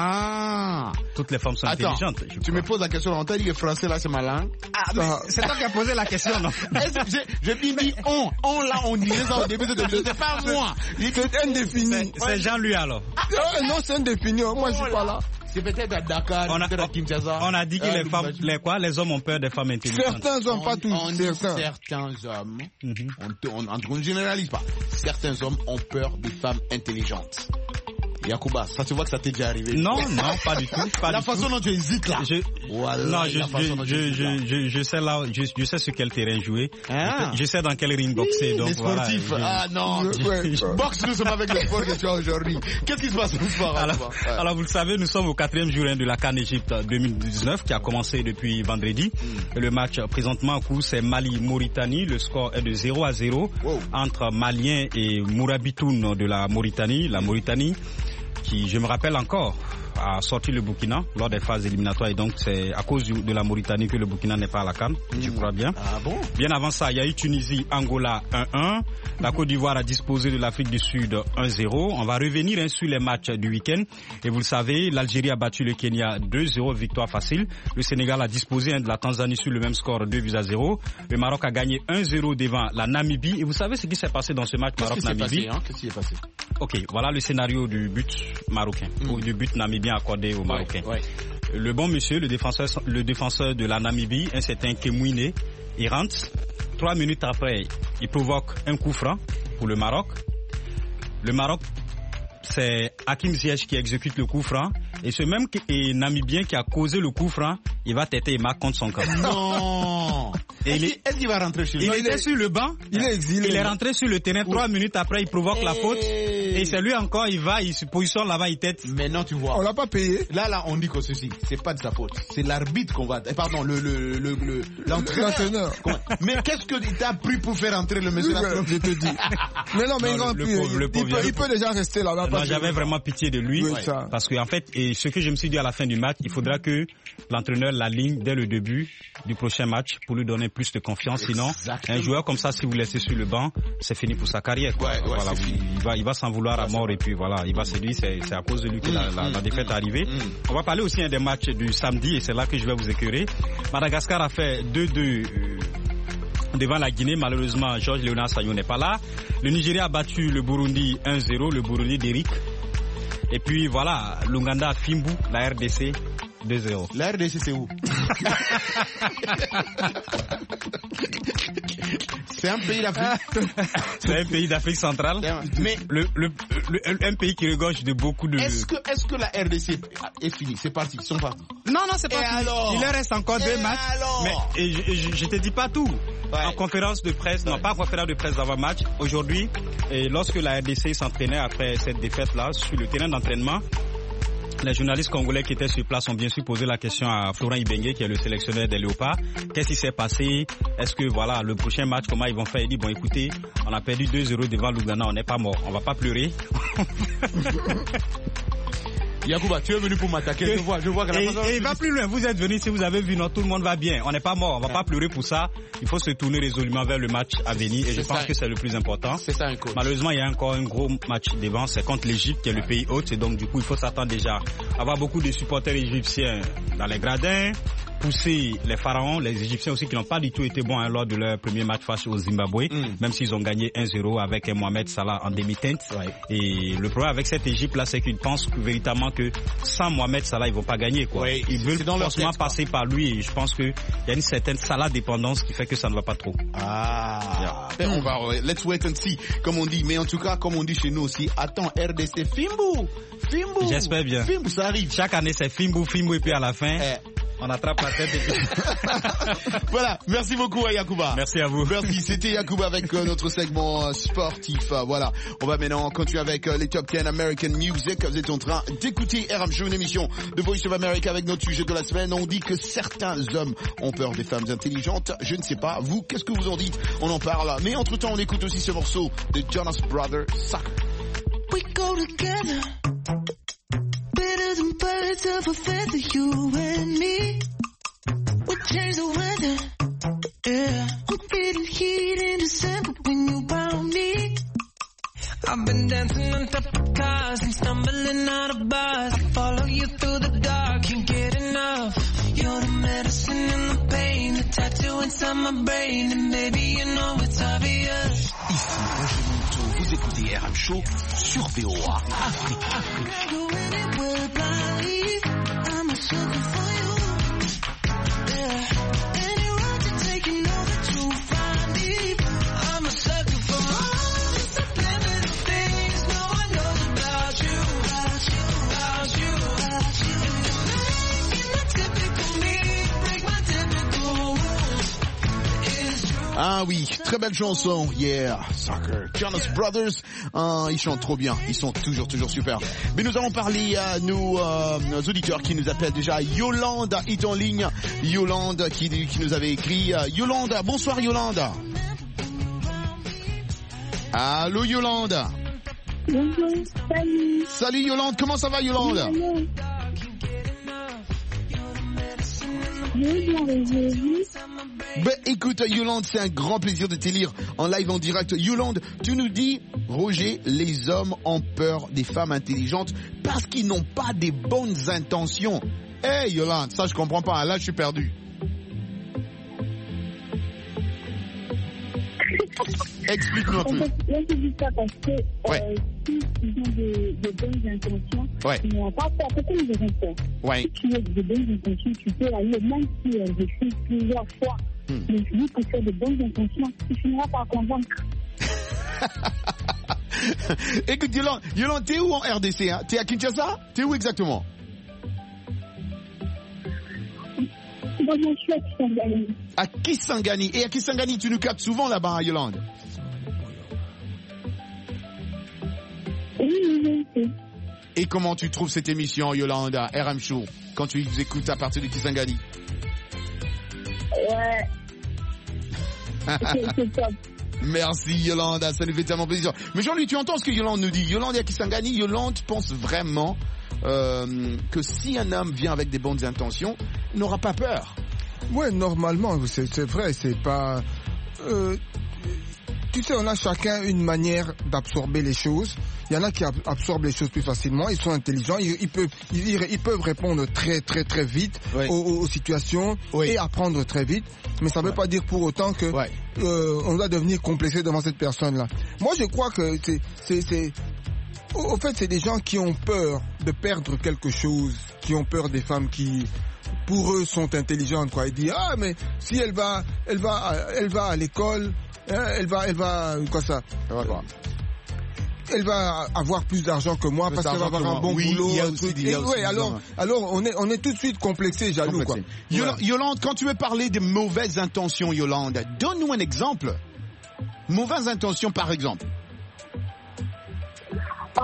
Ah, toutes les femmes sont Attends, intelligentes. Tu crois. Me poses la question, on t'a dit que le français là c'est ma langue. Ah, mais c'est toi qui as posé la question, non? J'ai bien dit on, on là on disait ça au début de l'émission, c'est pas moi. C'est indéfini. C'est, c'est Jean-Louis alors. Ah, non, c'est indéfini, moi je suis pas là. C'est peut-être à Dakar, on a, peut-être à Kinshasa. On a dit que euh, les femmes, les quoi, les hommes ont peur des femmes intelligentes. Certains hommes, pas tous. On dit certains. certains hommes, mm-hmm. on, on, on ne généralise pas. Certains hommes ont peur des femmes intelligentes. Yacouba, ça tu vois que ça t'est déjà arrivé? Non, non, pas du tout. Pas la du façon tout. dont tu hésites là. Je, voilà, non, je, je, je, je, je, je sais là, je, je sais sur quel terrain jouer. Ah. Je sais dans quel ring boxer. Donc les sportifs, voilà, ah non, je, ouais, je, boxe nous sommes avec le sport que tu as aujourd'hui. Qu'est-ce qui se passe ce soir? Alors, ouais. alors vous le savez, nous sommes au quatrième jour de la CAN Égypte deux mille dix-neuf qui a commencé depuis vendredi. Mm. Le match présentement en cours c'est Mali-Mauritanie. Le score est de zéro à zéro wow. entre Maliens et Mourabitoun de la Mauritanie. La Mauritanie qui, je me rappelle encore, a sorti le Burkina lors des phases éliminatoires et donc c'est à cause de la Mauritanie que le Burkina n'est pas à la CAN, mmh. je crois bien. Ah bon? Bien avant ça, il y a eu Tunisie, Angola un un. La Côte d'Ivoire a disposé de l'Afrique du Sud un zéro. On va revenir hein, sur les matchs du week-end. Et vous le savez, l'Algérie a battu le Kenya deux zéro, victoire facile. Le Sénégal a disposé hein, de la Tanzanie sur le même score deux buts à zéro. Le Maroc a gagné un zéro devant la Namibie. Et vous savez ce qui s'est passé dans ce match Maroc-Namibie? Hein? Qu'est-ce qui s'est passé? Ok, voilà le scénario du but marocain, mmh. ou du but namibien accordé aux Marocains. Ouais, ouais. Le bon monsieur, le défenseur, le défenseur de la Namibie, un certain Kemwine, il rentre. Trois minutes après, il provoque un coup franc pour le Maroc. Le Maroc, c'est Hakim Ziyech qui exécute le coup franc. Et ce même et Namibien qui a causé le coup franc, il va têter et marque contre son camp. Non. Et est-ce, il, est, est-ce qu'il va rentrer chez lui? Il non, était il est, sur le banc. Il est exilé. Il est rentré sur le terrain. Trois minutes après, il provoque et... la faute. Et, et c'est lui encore, il va, il se positionne là-bas, il tête. Maintenant, tu vois. On l'a pas payé. Là, là, on dit que ceci, c'est pas de sa faute. C'est l'arbitre qu'on va, pardon, le, le, le, le, l'entraîneur. Mais qu'est-ce que t'a pris pour faire entrer le monsieur là? Je te dis. Mais non, mais non, il, il, pauvre, il, peut, il peut déjà rester là-bas. Non, j'avais vraiment pitié de lui. Oui, ça. Parce qu'en fait, et ce que je me suis dit à la fin du match, il faudra que l'entraîneur l'aligne dès le début du prochain match pour lui donner plus de confiance. Sinon, exactement. Un joueur comme ça, si vous laissez sur le banc, c'est fini pour sa carrière. Quoi. Ouais, ouais, voilà, il va, il va s'en vouloir à mort et puis voilà, il va se dire c'est, c'est à cause de lui que mmh, la, la, la défaite est arrivée. Mmh. On va parler aussi hein, des matchs du samedi et c'est là que je vais vous écœurer. Madagascar a fait deux deux euh, devant la Guinée. Malheureusement, Georges Léonard Sagnon n'est pas là. Le Nigeria a battu le Burundi un zéro, le Burundi d'Eric. Et puis voilà, l'Ouganda a Fimbu, la R D C deux zéro. La R D C c'est où? C'est un pays d'Afrique. C'est un pays d'Afrique centrale. Mais le, le, le, un pays qui regorge de beaucoup de. Est-ce que, est-ce que la R D C est finie? C'est parti, ils sont partis. Non, non, c'est pas et fini. Alors il leur reste encore et deux matchs. Alors mais et je, je, je te dis pas tout. Ouais. En conférence de presse, ouais. non pas en conférence de presse d'avant-match, aujourd'hui, et lorsque la R D C s'entraînait après cette défaite-là, sur le terrain d'entraînement, les journalistes congolais qui étaient sur place ont bien sûr posé la question à Florent Ibenge, qui est le sélectionneur des Léopards. Qu'est-ce qui s'est passé? Est-ce que voilà, le prochain match, comment ils vont faire? Il dit, bon écoutez, on a perdu deux zéro devant l'Ouganda, on n'est pas mort, on va pas pleurer. Yacouba, tu es venu pour m'attaquer, je vois, je vois que la et, et il va plus loin, vous êtes venu, si vous avez vu, non, tout le monde va bien, on n'est pas mort, on va pas pleurer pour ça, il faut se tourner résolument vers le match à venir et je pense que c'est le plus important. C'est ça un coach. Malheureusement, il y a encore un gros match devant, c'est contre l'Égypte qui est le pays hôte et donc du coup, il faut s'attendre déjà à avoir beaucoup de supporters égyptiens dans les gradins, pousser les pharaons, les Égyptiens aussi qui n'ont pas du tout été bons hein, lors de leur premier match face au Zimbabwe, mm. même s'ils ont gagné un zéro avec Mohamed Salah en demi-teinte. Ouais. Et le problème avec cette Égypte là, c'est qu'ils pensent que, véritablement que sans Mohamed Salah, ils vont pas gagner quoi. Ouais, ils veulent forcément passer par lui et je pense que il y a une certaine Salah dépendance qui fait que ça ne va pas trop. Ah. Yeah. On va let's wait and see comme on dit, mais en tout cas comme on dit chez nous aussi, attends R D C Fimbu, Fimbu. J'espère bien. Fimbu ça arrive. Chaque année c'est Fimbu, Fimbu et puis à la fin. Eh. On attrape la tête et puis... Voilà, merci beaucoup à Yacouba. Merci à vous. Merci, c'était Yacouba avec euh, notre segment euh, sportif. Euh, voilà, on va maintenant continuer avec euh, les Top dix American Music. Vous êtes en train d'écouter R M Show, une émission de Voice of America avec notre sujet de la semaine. On dit que certains hommes ont peur des femmes intelligentes. Je ne sais pas, vous, qu'est-ce que vous en dites? On en parle. Mais entre-temps, on écoute aussi ce morceau de Jonas Brothers, Sucker. We go together. Better than birds of a feather, you and me. We change the weather, yeah. I'm feeling heat in December when you found me. I've been dancing on top of cars and stumbling out of bars. I follow you through the dark, can't get enough. You're the medicine and the pain, the tattoo inside my brain, and baby you know it's obvious. Ici Roger Monteau, vous écoutez R M Show sur V O A Afrique. I'm a sucker for you. Yeah. Any road you're taking, know that you'll find me. I'm a sucker for all the subliminal things no one knows about you. About you, about you, about you. And you're making the typical me break my typical rules. It's true. Ah oui, très belle chanson, yeah, Sucker, Jonas Brothers, hein, ils chantent trop bien, ils sont toujours, toujours super. Mais nous allons parler à nos, euh, nos auditeurs qui nous appellent déjà. Yolande est en ligne, Yolande qui, qui nous avait écrit. Yolande, bonsoir Yolande. Allô Yolande. Bonjour, salut. Salut Yolande, comment ça va Yolande? Salut. Bonjour, Ben écoute Yolande, c'est un grand plaisir de te lire en live en direct. Yolande, tu nous dis, Roger, les hommes ont peur des femmes intelligentes parce qu'ils n'ont pas des bonnes intentions. Eh hey, Yolande, ça je comprends pas, là je suis perdu. Explique-nous un peu. En fait, là, je dis ça parce que ouais. euh, si ils ont de, de bonnes intentions, ouais. ils n'ont pas peur. Pourquoi ils auront peur? Ouais. Si tu as de bonnes intentions, tu peux aller, même si euh, je suis plusieurs fois, hmm. mais vu que tu as de bonnes intentions, tu finiras par convaincre. Écoute, Yolande, Yolande, t'es où en R D C hein? T'es à Kinshasa? T'es où exactement? Moi, je suis à Kisangani. À Kisangani. Et à Kisangani, tu nous captes souvent là-bas, Yolande? Oui, Merci. Et comment tu trouves cette émission, Yolanda, R M Show, quand tu les écoutes à partir de Kisangani? Ouais. C'est top. Merci Yolanda, ça nous fait tellement plaisir. Mais Jean-Louis, tu entends ce que Yolande nous dit? Yolande à Kisangani, Yolande pense vraiment euh, que si un homme vient avec des bonnes intentions, il n'aura pas peur. Ouais, normalement, c'est, c'est vrai, c'est pas... Euh, tu sais, on a chacun une manière d'absorber les choses. Il y en a qui ab- absorbent les choses plus facilement, ils sont intelligents, ils, ils, peuvent, ils, ils peuvent répondre très très très vite oui. aux, aux situations oui. et apprendre très vite. Mais ça ne veut ouais. pas dire pour autant que ouais. euh, on doit devenir complexé devant cette personne-là. Moi, je crois que c'est... c'est, c'est au fait, c'est des gens qui ont peur de perdre quelque chose, qui ont peur des femmes qui... pour eux, sont intelligentes, quoi. Ils disent, ah, mais si elle va, elle va, elle va à l'école, elle va, elle va, quoi ça, elle va avoir plus d'argent que moi plus parce qu'elle va avoir un bon oui, boulot. Il y a aussi, il y a aussi, ouais, alors, alors, on est, on est tout de suite complexé, jaloux, quoi. Yolande, Yolande, quand tu veux parler de mauvaises intentions, Yolande, donne-nous un exemple. Mauvaises intentions, par exemple. Euh,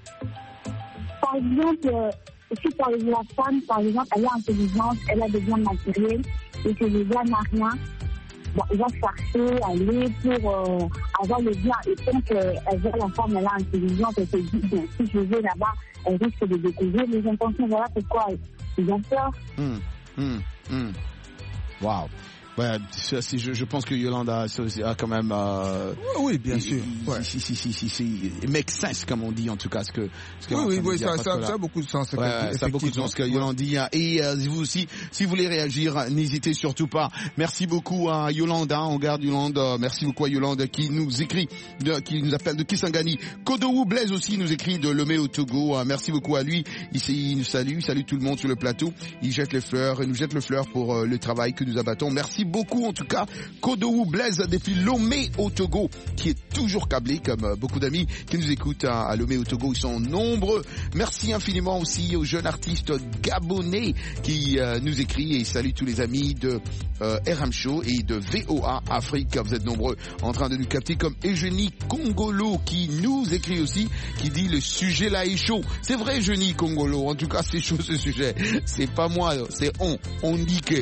par exemple, euh, si par exemple, la femme, par exemple, elle est intelligente, elle a des biens matériels, et que le gars n'a rien, bon, il va chercher, aller pour euh, avoir le bien. Et tant qu'elle voit la femme, elle est intelligente, elle se dit, bon, si je vais là-bas, elle risque de découvrir les intentions. Voilà pourquoi ils ont peur. Hum, hum, hum. Waouh. Ouais, si je, je pense que Yolanda a quand même. Euh, oui, bien sûr. Ouais. Si, si, si, si, si, it makes sense, comme on dit en tout cas. Ce que, ce que oui, oui, oui, ça, ça, ça a beaucoup de sens. Ouais, ouais, ça a beaucoup de sens ce que Yolanda dit. Et euh, vous aussi, si vous voulez réagir, n'hésitez surtout pas. Merci beaucoup à Yolanda. On garde Yolanda. Merci beaucoup à Yolanda qui nous écrit, de, qui nous appelle de Kisangani. Kodowu Blaise aussi nous écrit de Lomé au Togo. Merci beaucoup à lui. Il, il nous salue, il salue tout le monde sur le plateau. Il jette les fleurs, il nous jette les fleurs pour euh, le travail que nous abattons. Merci beaucoup en tout cas Kodowu Blaise depuis Lomé au Togo qui est toujours câblé comme euh, beaucoup d'amis qui nous écoutent à, à Lomé au Togo, ils sont nombreux. Merci infiniment aussi aux jeunes artistes gabonais qui euh, nous écrivent et saluent tous les amis de euh, R M Show et de V O A Afrique. Vous êtes nombreux en train de nous capter, comme Eugénie Congolo qui nous écrit aussi, qui dit le sujet là est chaud. C'est vrai Eugénie Congolo, en tout cas c'est chaud ce sujet, c'est pas moi, c'est on, on dit que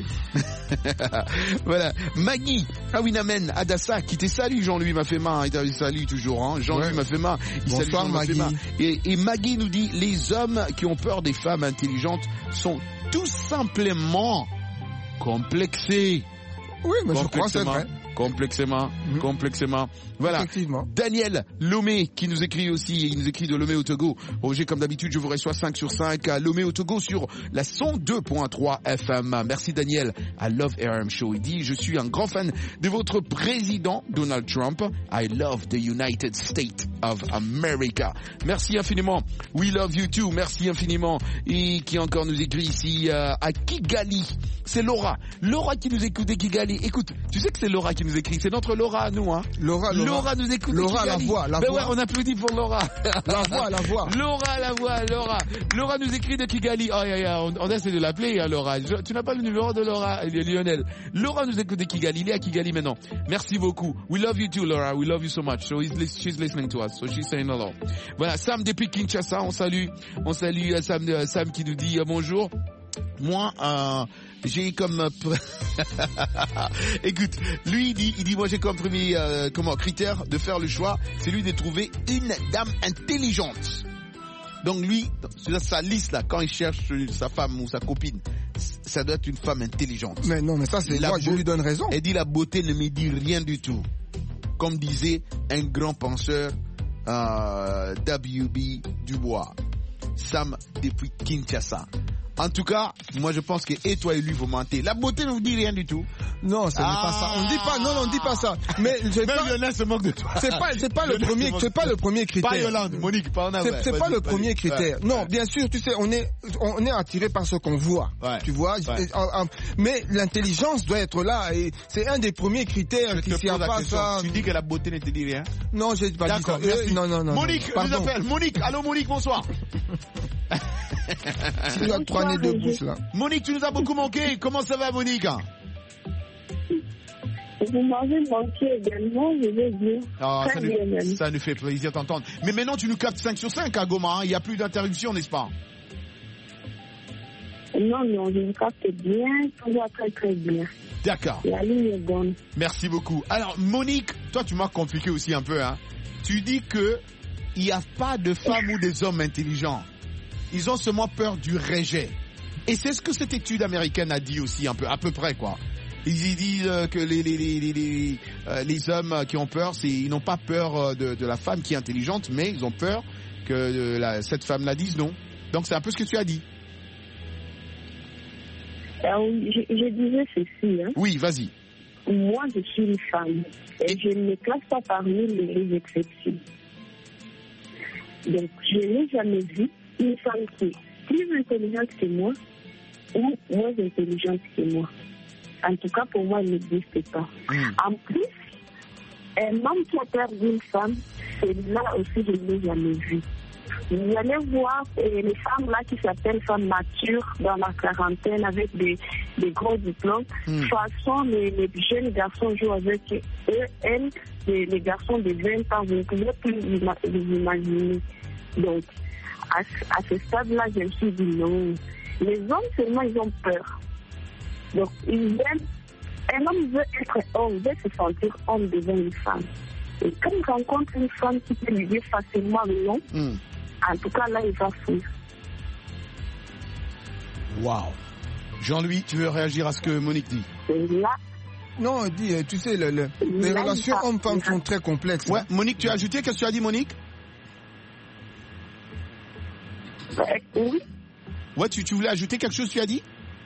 voilà. Maggie, Awinamen, Adassa, qui te salue, Jean-Louis m'a fait main, il t'a salut toujours, hein. Jean-Louis ouais. m'a fait main, il Bonsoir, salue Maggie. Main. Et, et Maggie nous dit, les hommes qui ont peur des femmes intelligentes sont tout simplement complexés. Oui, mais je crois que c'est vrai. Complexément, mmh. complexément. Voilà. Effectivement. Daniel Lomé qui nous écrit aussi, il nous écrit de Lomé au Togo. Roger, comme d'habitude, je vous reçois cinq sur cinq à Lomé au Togo sur la cent deux point trois F M. Merci Daniel. I love R M Show. Il dit, je suis un grand fan de votre président Donald Trump. I love the United States of America. Merci infiniment. We love you too. Merci infiniment. Et qui encore nous écrit ici euh, à Kigali. C'est Laura. Laura qui nous écoute de Kigali. Écoute, tu sais que c'est Laura qui nous écrit. C'est notre Laura à nous, hein. Laura, Laura. Laura nous écoute. Laura, la voix, la ben voix. Ouais, on applaudit pour Laura. La voix, la voix. Laura, la voix, Laura. Laura nous écrit de Kigali. Oh, yeah, yeah. On, on essaie de l'appeler, hein, Laura. Je, tu n'as pas le numéro de Laura, Lionel. Laura nous écoute de Kigali. Il est à Kigali maintenant. Merci beaucoup. We love you too, Laura. We love you so much. So he's, she's listening to us. So she's saying hello. Voilà, Sam depuis Kinshasa. On salue, on salue Sam, Sam qui nous dit euh, bonjour. Moi, euh, j'ai comme écoute, lui il dit, il dit moi j'ai comme premier euh, comment critère de faire le choix, c'est lui de trouver une dame intelligente. Donc lui, sur sa liste là, quand il cherche sa femme ou sa copine, ça doit être une femme intelligente. Mais non, mais ça c'est moi, je lui donne raison. Elle dit la beauté ne me dit rien du tout. Comme disait un grand penseur, euh, W B Dubois, Sam depuis Kinshasa. En tout cas, moi je pense que et toi et lui vous mentez. La beauté ne vous dit rien du tout. Non, ce n'est ah. pas ça. On dit pas. Non, non, on dit pas ça. Mais même pas, Yolande se moque de toi. C'est pas, c'est pas le premier, c'est pas le premier critère. Pas Yolande, Monique, pas en C'est, c'est pas le premier critère. Ouais. Non, bien sûr, tu sais, on est, on est attiré par ce qu'on voit. Ouais. Tu vois. Ouais. Mais l'intelligence doit être là et c'est un des premiers critères. Qui s'y a pas ça. Tu dis que la beauté ne te dit rien. Non, j'ai pas D'accord, dit ça. Euh, non, non, non. Monique, non, je vous appelle. Monique, allô Monique, bonsoir. Tu as trois nez de bouche là. Monique, tu nous as beaucoup manqué. Comment ça va, Monique? Vous m'avez manqué également, je vais dire. Oh, Très ça, bien, nous, même. ça nous fait plaisir d'entendre. Mais maintenant, tu nous captes cinq sur cinq à Goma, hein. Il n'y a plus d'interruption, n'est-ce pas? Non, non, je me capte bien, tout va très très bien. D'accord. La ligne est bonne. Merci beaucoup. Alors, Monique, toi, tu m'as compliqué aussi un peu, hein. Tu dis que il n'y a pas de femmes ou des hommes intelligents. Ils ont seulement peur du rejet. Et c'est ce que cette étude américaine a dit aussi, un peu, à peu près, quoi. Ils y disent que les, les, les, les, les, euh, les hommes qui ont peur, c'est, ils n'ont pas peur de, de la femme qui est intelligente, mais ils ont peur que euh, la, cette femme la dise non. Donc c'est un peu ce que tu as dit. Alors, je, je disais ceci. Hein. Oui, vas-y. Moi, je suis une femme et je ne me classe pas parmi les, les exceptions. Donc, je n'ai jamais vu une femme qui est plus intelligente que moi ou moins intelligente que moi. En tout cas, pour moi, elle n'existe pas. Mm. En plus, un homme qui a perdu une femme, c'est là aussi je ne l'ai jamais vu. Vous allez voir euh, les femmes là qui s'appellent femmes matures dans la quarantaine avec des, des gros diplômes. De toute façon, les, les jeunes garçons jouent avec eux, elles, les, les garçons de vingt ans, vous ne pouvez plus vous imaginer. Donc, à, à ce stade-là, je me suis dit non. Les hommes seulement, ils ont peur. Donc, ils aiment, un homme veut être homme, veut se sentir homme devant une femme. Et quand il rencontre une femme qui peut lui dire facilement non, mm. en tout cas là, il va fuir. Waouh. Jean-Louis, tu veux réagir à ce que Monique dit? Là. Non, dis, tu sais, le, le, les là, relations hommes-femmes sont très complexes. Ouais, hein. Monique, tu as ajouté, qu'est-ce que tu as dit, Monique? Euh, oui. Ouais, tu, tu voulais ajouter quelque chose, tu as dit?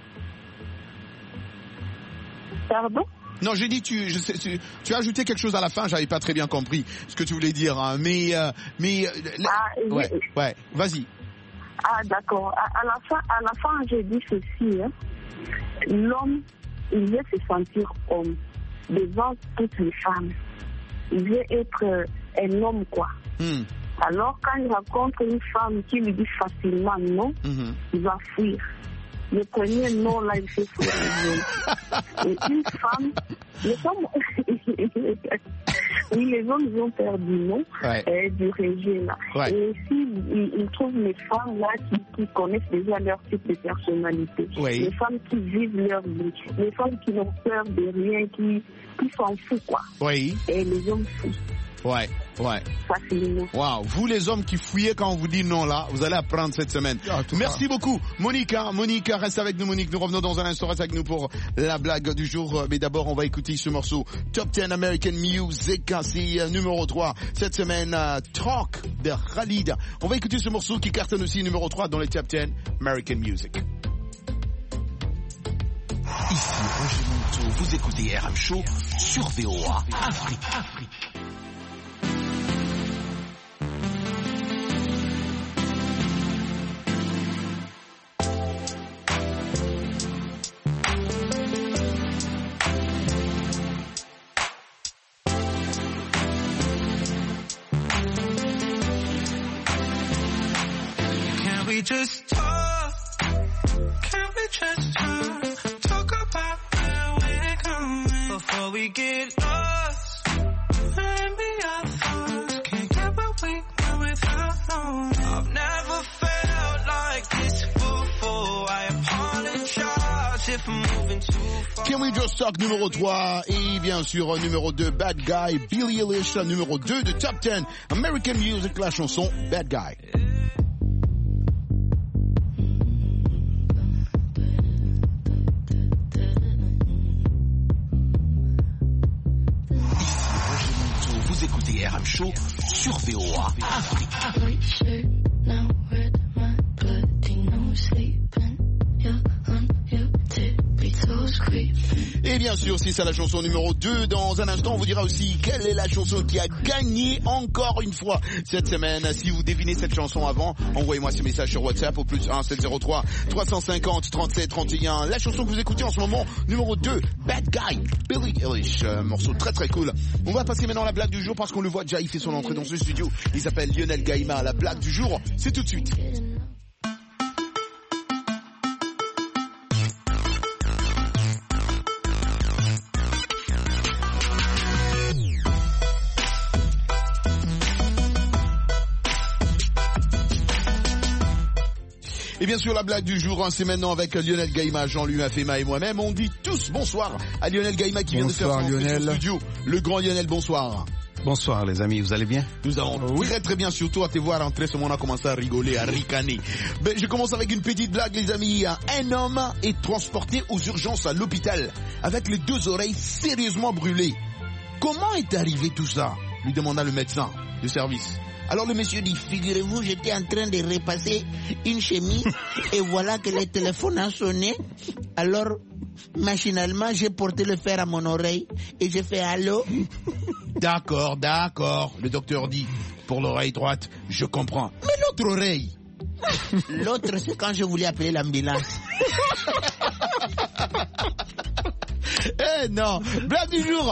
Pardon? Non, j'ai dit, tu, je sais, tu, tu as ajouté quelque chose à la fin, j'avais pas très bien compris ce que tu voulais dire, hein, mais, euh, mais, euh, ah, ouais, oui. ouais, vas-y. Ah, d'accord. À, à la fin, à la fin, j'ai dit ceci, hein. L'homme, il veut se sentir homme devant toutes les femmes. Il veut être euh, un homme, quoi. Mm. Alors, quand il rencontre une femme qui lui dit facilement non, mm-hmm. il va fuir. Le premier non, là, il fait fuir les hommes. Et une femme, les femmes, oui, les hommes, ils ont perdu non, ouais. euh, du régime, là. Ouais. Et aussi, ils, ils trouvent les femmes, là, qui, qui connaissent déjà leur type de personnalité. Ouais. Les femmes qui vivent leur vie. Les femmes qui n'ont peur de rien, qui, qui s'en foutent, quoi. Oui. Et les hommes fuient. Ouais, ouais. Facilement. Wow, vous les hommes qui fouillez quand on vous dit non là, vous allez apprendre cette semaine. Ah, merci cas. beaucoup, Monique. Hein, Monique, reste avec nous, Monique. Nous revenons dans un instant, reste avec nous pour la blague du jour. Mais d'abord, on va écouter ce morceau Top dix American Music. C'est euh, numéro trois cette semaine. Euh, Talk de Khalid. On va écouter ce morceau qui cartonne aussi numéro trois dans les Top dix American Music. Ici Roger Monteau, vous écoutez R M Show sur V O A Afrique. Afrique. Can we just talk? Can we just talk? Talk about where we're going before we get lost. Maybe our thoughts can't get what we want without knowing. I've never felt like this before. I apologize if I'm moving too far. Can we just talk numéro trois et bien sûr numéro deux Bad Guy, Billie Eilish, numéro deux de Top dix American Music, la chanson Bad Guy. Vous écoutez R M Show sur V O A Afrique. Et bien sûr, si c'est la chanson numéro deux, dans un instant, on vous dira aussi quelle est la chanson qui a gagné encore une fois cette semaine. Si vous devinez cette chanson avant, envoyez-moi ce message sur WhatsApp au plus un sept zéro trois trois cent cinquante trente-sept trente et un. La chanson que vous écoutez en ce moment, numéro deux, Bad Guy, Billie Eilish, euh, morceau très très cool. On va passer maintenant à la blague du jour parce qu'on le voit déjà, il fait son entrée dans ce studio. Il s'appelle Lionel Gaïma. La blague du jour, c'est tout de suite. Et bien sûr, la blague du jour, hein, c'est maintenant avec Lionel Gaïma, Jean-Louis Mafema et moi-même. On dit tous bonsoir à Lionel Gaïma qui bonsoir, vient de faire son Lionel. studio. Le grand Lionel, bonsoir. Bonsoir les amis, vous allez bien? Nous allons oui. très très bien, surtout à te voir entrer, ce moment on a commencé à rigoler, à ricaner. Ben, je commence avec une petite blague les amis. Un homme est transporté aux urgences à l'hôpital avec les deux oreilles sérieusement brûlées. Comment est arrivé tout ça? Lui demanda le médecin de service. Alors le monsieur dit, figurez-vous, j'étais en train de repasser une chemise et voilà que le téléphone a sonné. Alors, machinalement, j'ai porté le fer à mon oreille et j'ai fait allô. D'accord, d'accord, le docteur dit, pour l'oreille droite, je comprends. Mais l'autre oreille? L'autre, c'est quand je voulais appeler l'ambulance. Eh non, blague du jour.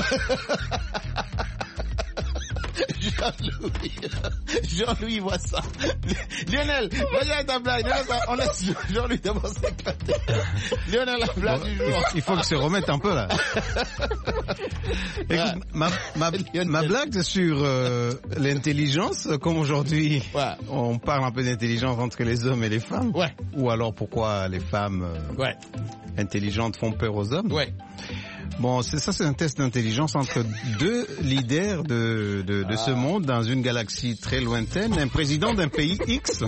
Jean-Louis, Jean-Louis voit ça. Lionel, vas-y ta blague. On laisse Jean-Louis d'abord s'éclater. Lionel, la blague bon, du jour. Il faut que se remette un peu là. Écoute, ouais. ma, ma, ma blague c'est sur euh, l'intelligence, comme aujourd'hui ouais. on parle un peu d'intelligence entre les hommes et les femmes. Ouais. Ou alors pourquoi les femmes euh, ouais. intelligentes font peur aux hommes. Ouais. Bon, c'est ça, c'est un test d'intelligence entre deux leaders de, de, de ah. ce monde dans une galaxie très lointaine. Un président d'un pays X.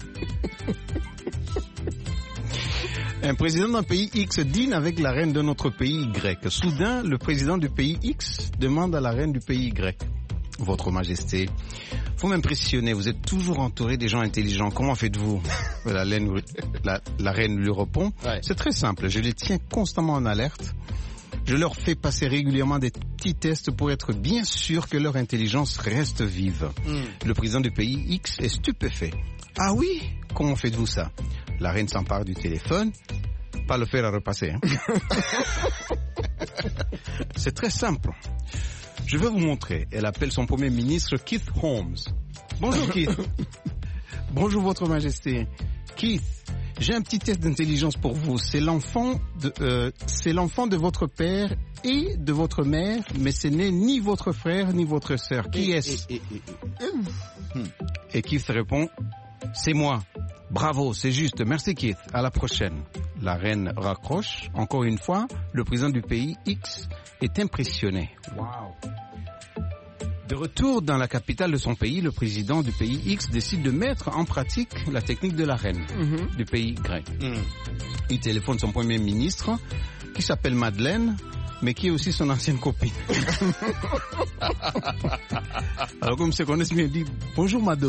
Un président d'un pays X dîne avec la reine de notre pays Y. Soudain, le président du pays X demande à la reine du pays Y. Votre Majesté, vous m'impressionnez, vous êtes toujours entouré des gens intelligents. Comment faites-vous? la, laine, la, la reine lui répond. Ouais. C'est très simple, je les tiens constamment en alerte. Je leur fais passer régulièrement des petits tests pour être bien sûr que leur intelligence reste vive. Mm. Le président du pays X est stupéfait. Ah oui? Comment faites-vous ça? La reine s'empare du téléphone. Pas le faire à repasser. Hein. C'est très simple. Je vais vous montrer. Elle appelle son premier ministre Keith Holmes. Bonjour Keith. Bonjour Votre Majesté. Keith. J'ai un petit test d'intelligence pour vous. C'est l'enfant de, euh, c'est l'enfant de votre père et de votre mère, mais ce n'est ni votre frère ni votre sœur. Qui est-ce? Et, et, et, et. et Keith répond, c'est moi. Bravo, c'est juste. Merci Keith. À la prochaine. La reine raccroche. Encore une fois, le président du pays X est impressionné. Wow. De retour dans la capitale de son pays, le président du pays X décide de mettre en pratique la technique de la reine mm-hmm. du pays Y. Mm. Il téléphone son premier ministre, qui s'appelle Madeleine, mais qui est aussi son ancienne copine. Alors comme se connaissent mieux, il dit « Bonjour Mado ».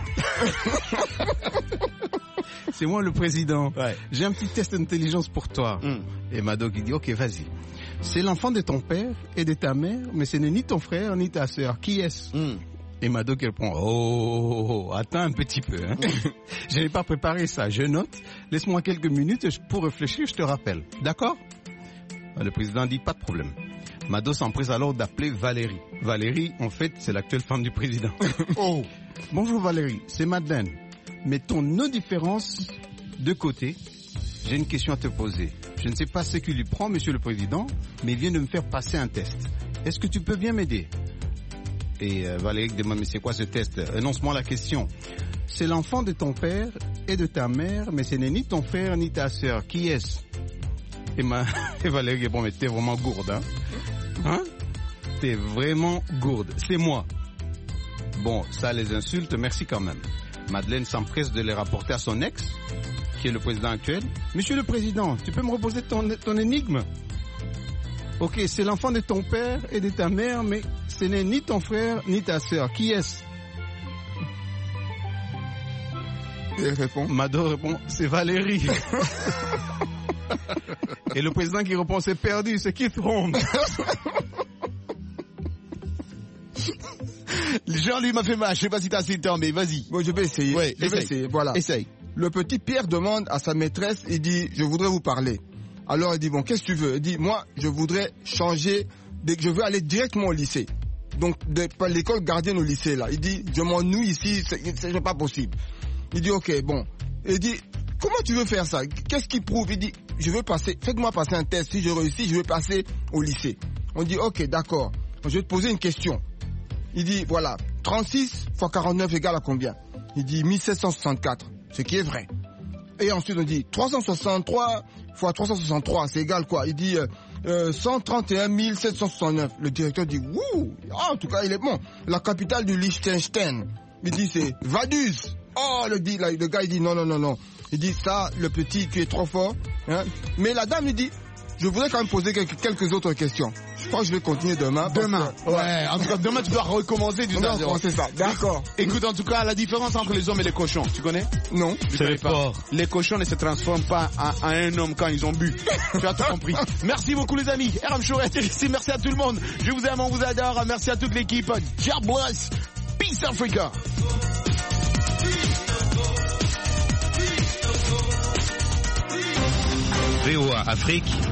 C'est moi le président. Ouais. J'ai un petit test d'intelligence pour toi. Mm. Et Mado qui dit « Ok, vas-y ». C'est l'enfant de ton père et de ta mère, mais ce n'est ni ton frère ni ta sœur. Qui est-ce? Mm. Et Mado qui répond, oh, attends un petit peu. Hein. Je n'ai pas préparé ça. Je note. Laisse-moi quelques minutes pour réfléchir, je te rappelle. D'accord? Le président dit, pas de problème. Mado s'empresse alors d'appeler Valérie. Valérie, en fait, c'est l'actuelle femme du président. Oh. Bonjour Valérie, c'est Madeleine. Mettons nos différences de côté. J'ai une question à te poser. Je ne sais pas ce qui lui prend, monsieur le président, mais il vient de me faire passer un test. Est-ce que tu peux bien m'aider? Et euh, Valérie demande, mais c'est quoi ce test? Énonce-moi la question. C'est l'enfant de ton père et de ta mère, mais ce n'est ni ton frère ni ta sœur. Qui est-ce? Et, ma... et Valérie dit, bon, mais t'es vraiment gourde, hein? Hein? T'es vraiment gourde. C'est moi. Bon, ça les insulte, merci quand même. Madeleine s'empresse de les rapporter à son ex, qui est le président actuel. Monsieur le président, tu peux me reposer ton, ton énigme? Ok, c'est l'enfant de ton père et de ta mère, mais ce n'est ni ton frère ni ta sœur. Qui est-ce? Il répond. Mado répond, c'est Valérie. Et le président qui répond, c'est perdu, c'est Keith Holmes. Jean-Louis m'a fait mal, je sais pas si t'as assez de temps, mais vas-y. Bon, je vais essayer. Ouais, je essaye. vais essayer, voilà. Essaye. Le petit Pierre demande à sa maîtresse, il dit, je voudrais vous parler. Alors il dit, bon, qu'est-ce que tu veux? Il dit, moi, je voudrais changer, de, je veux aller directement au lycée. Donc, de, pas l'école gardienne au lycée, là. Il dit, je m'ennuie ici, c'est, c'est pas possible. Il dit, ok, bon. Il dit, comment tu veux faire ça? Qu'est-ce qui prouve? Il dit, je veux passer, faites-moi passer un test. Si je réussis, je veux passer au lycée. On dit, ok, d'accord. Je vais te poser une question. Il dit, voilà, trente-six fois quarante-neuf égale à combien? Il dit mille sept cent soixante-quatre, ce qui est vrai. Et ensuite, on dit trois cent soixante-trois fois trois cent soixante-trois, c'est égal quoi? Il dit... Euh, Euh, cent trente et un mille sept cent soixante-neuf. Le directeur dit, wouh, oh, en tout cas, il est bon. La capitale du Liechtenstein. Il dit, c'est Vaduz. Oh, le, dit, le gars, il dit, non, non, non, non. Il dit, ça, le petit, tu es trop fort. Hein? Mais la dame, il dit, je voudrais quand même poser quelques, quelques autres questions. Je crois que je vais continuer demain. Demain. Que, ouais. ouais. En tout cas, demain, tu dois recommencer du zéro. Non, c'est ça. D'accord. Écoute, en tout cas, la différence entre les hommes et les cochons, tu connais? Non. C'est les porcs. Les cochons ne se transforment pas en, en un homme quand ils ont bu. Tu as tout compris. Merci beaucoup, les amis. R M Show est ici. Merci à tout le monde. Je vous aime, on vous adore. Merci à toute l'équipe. God bless. Peace Africa. V O A Afrique,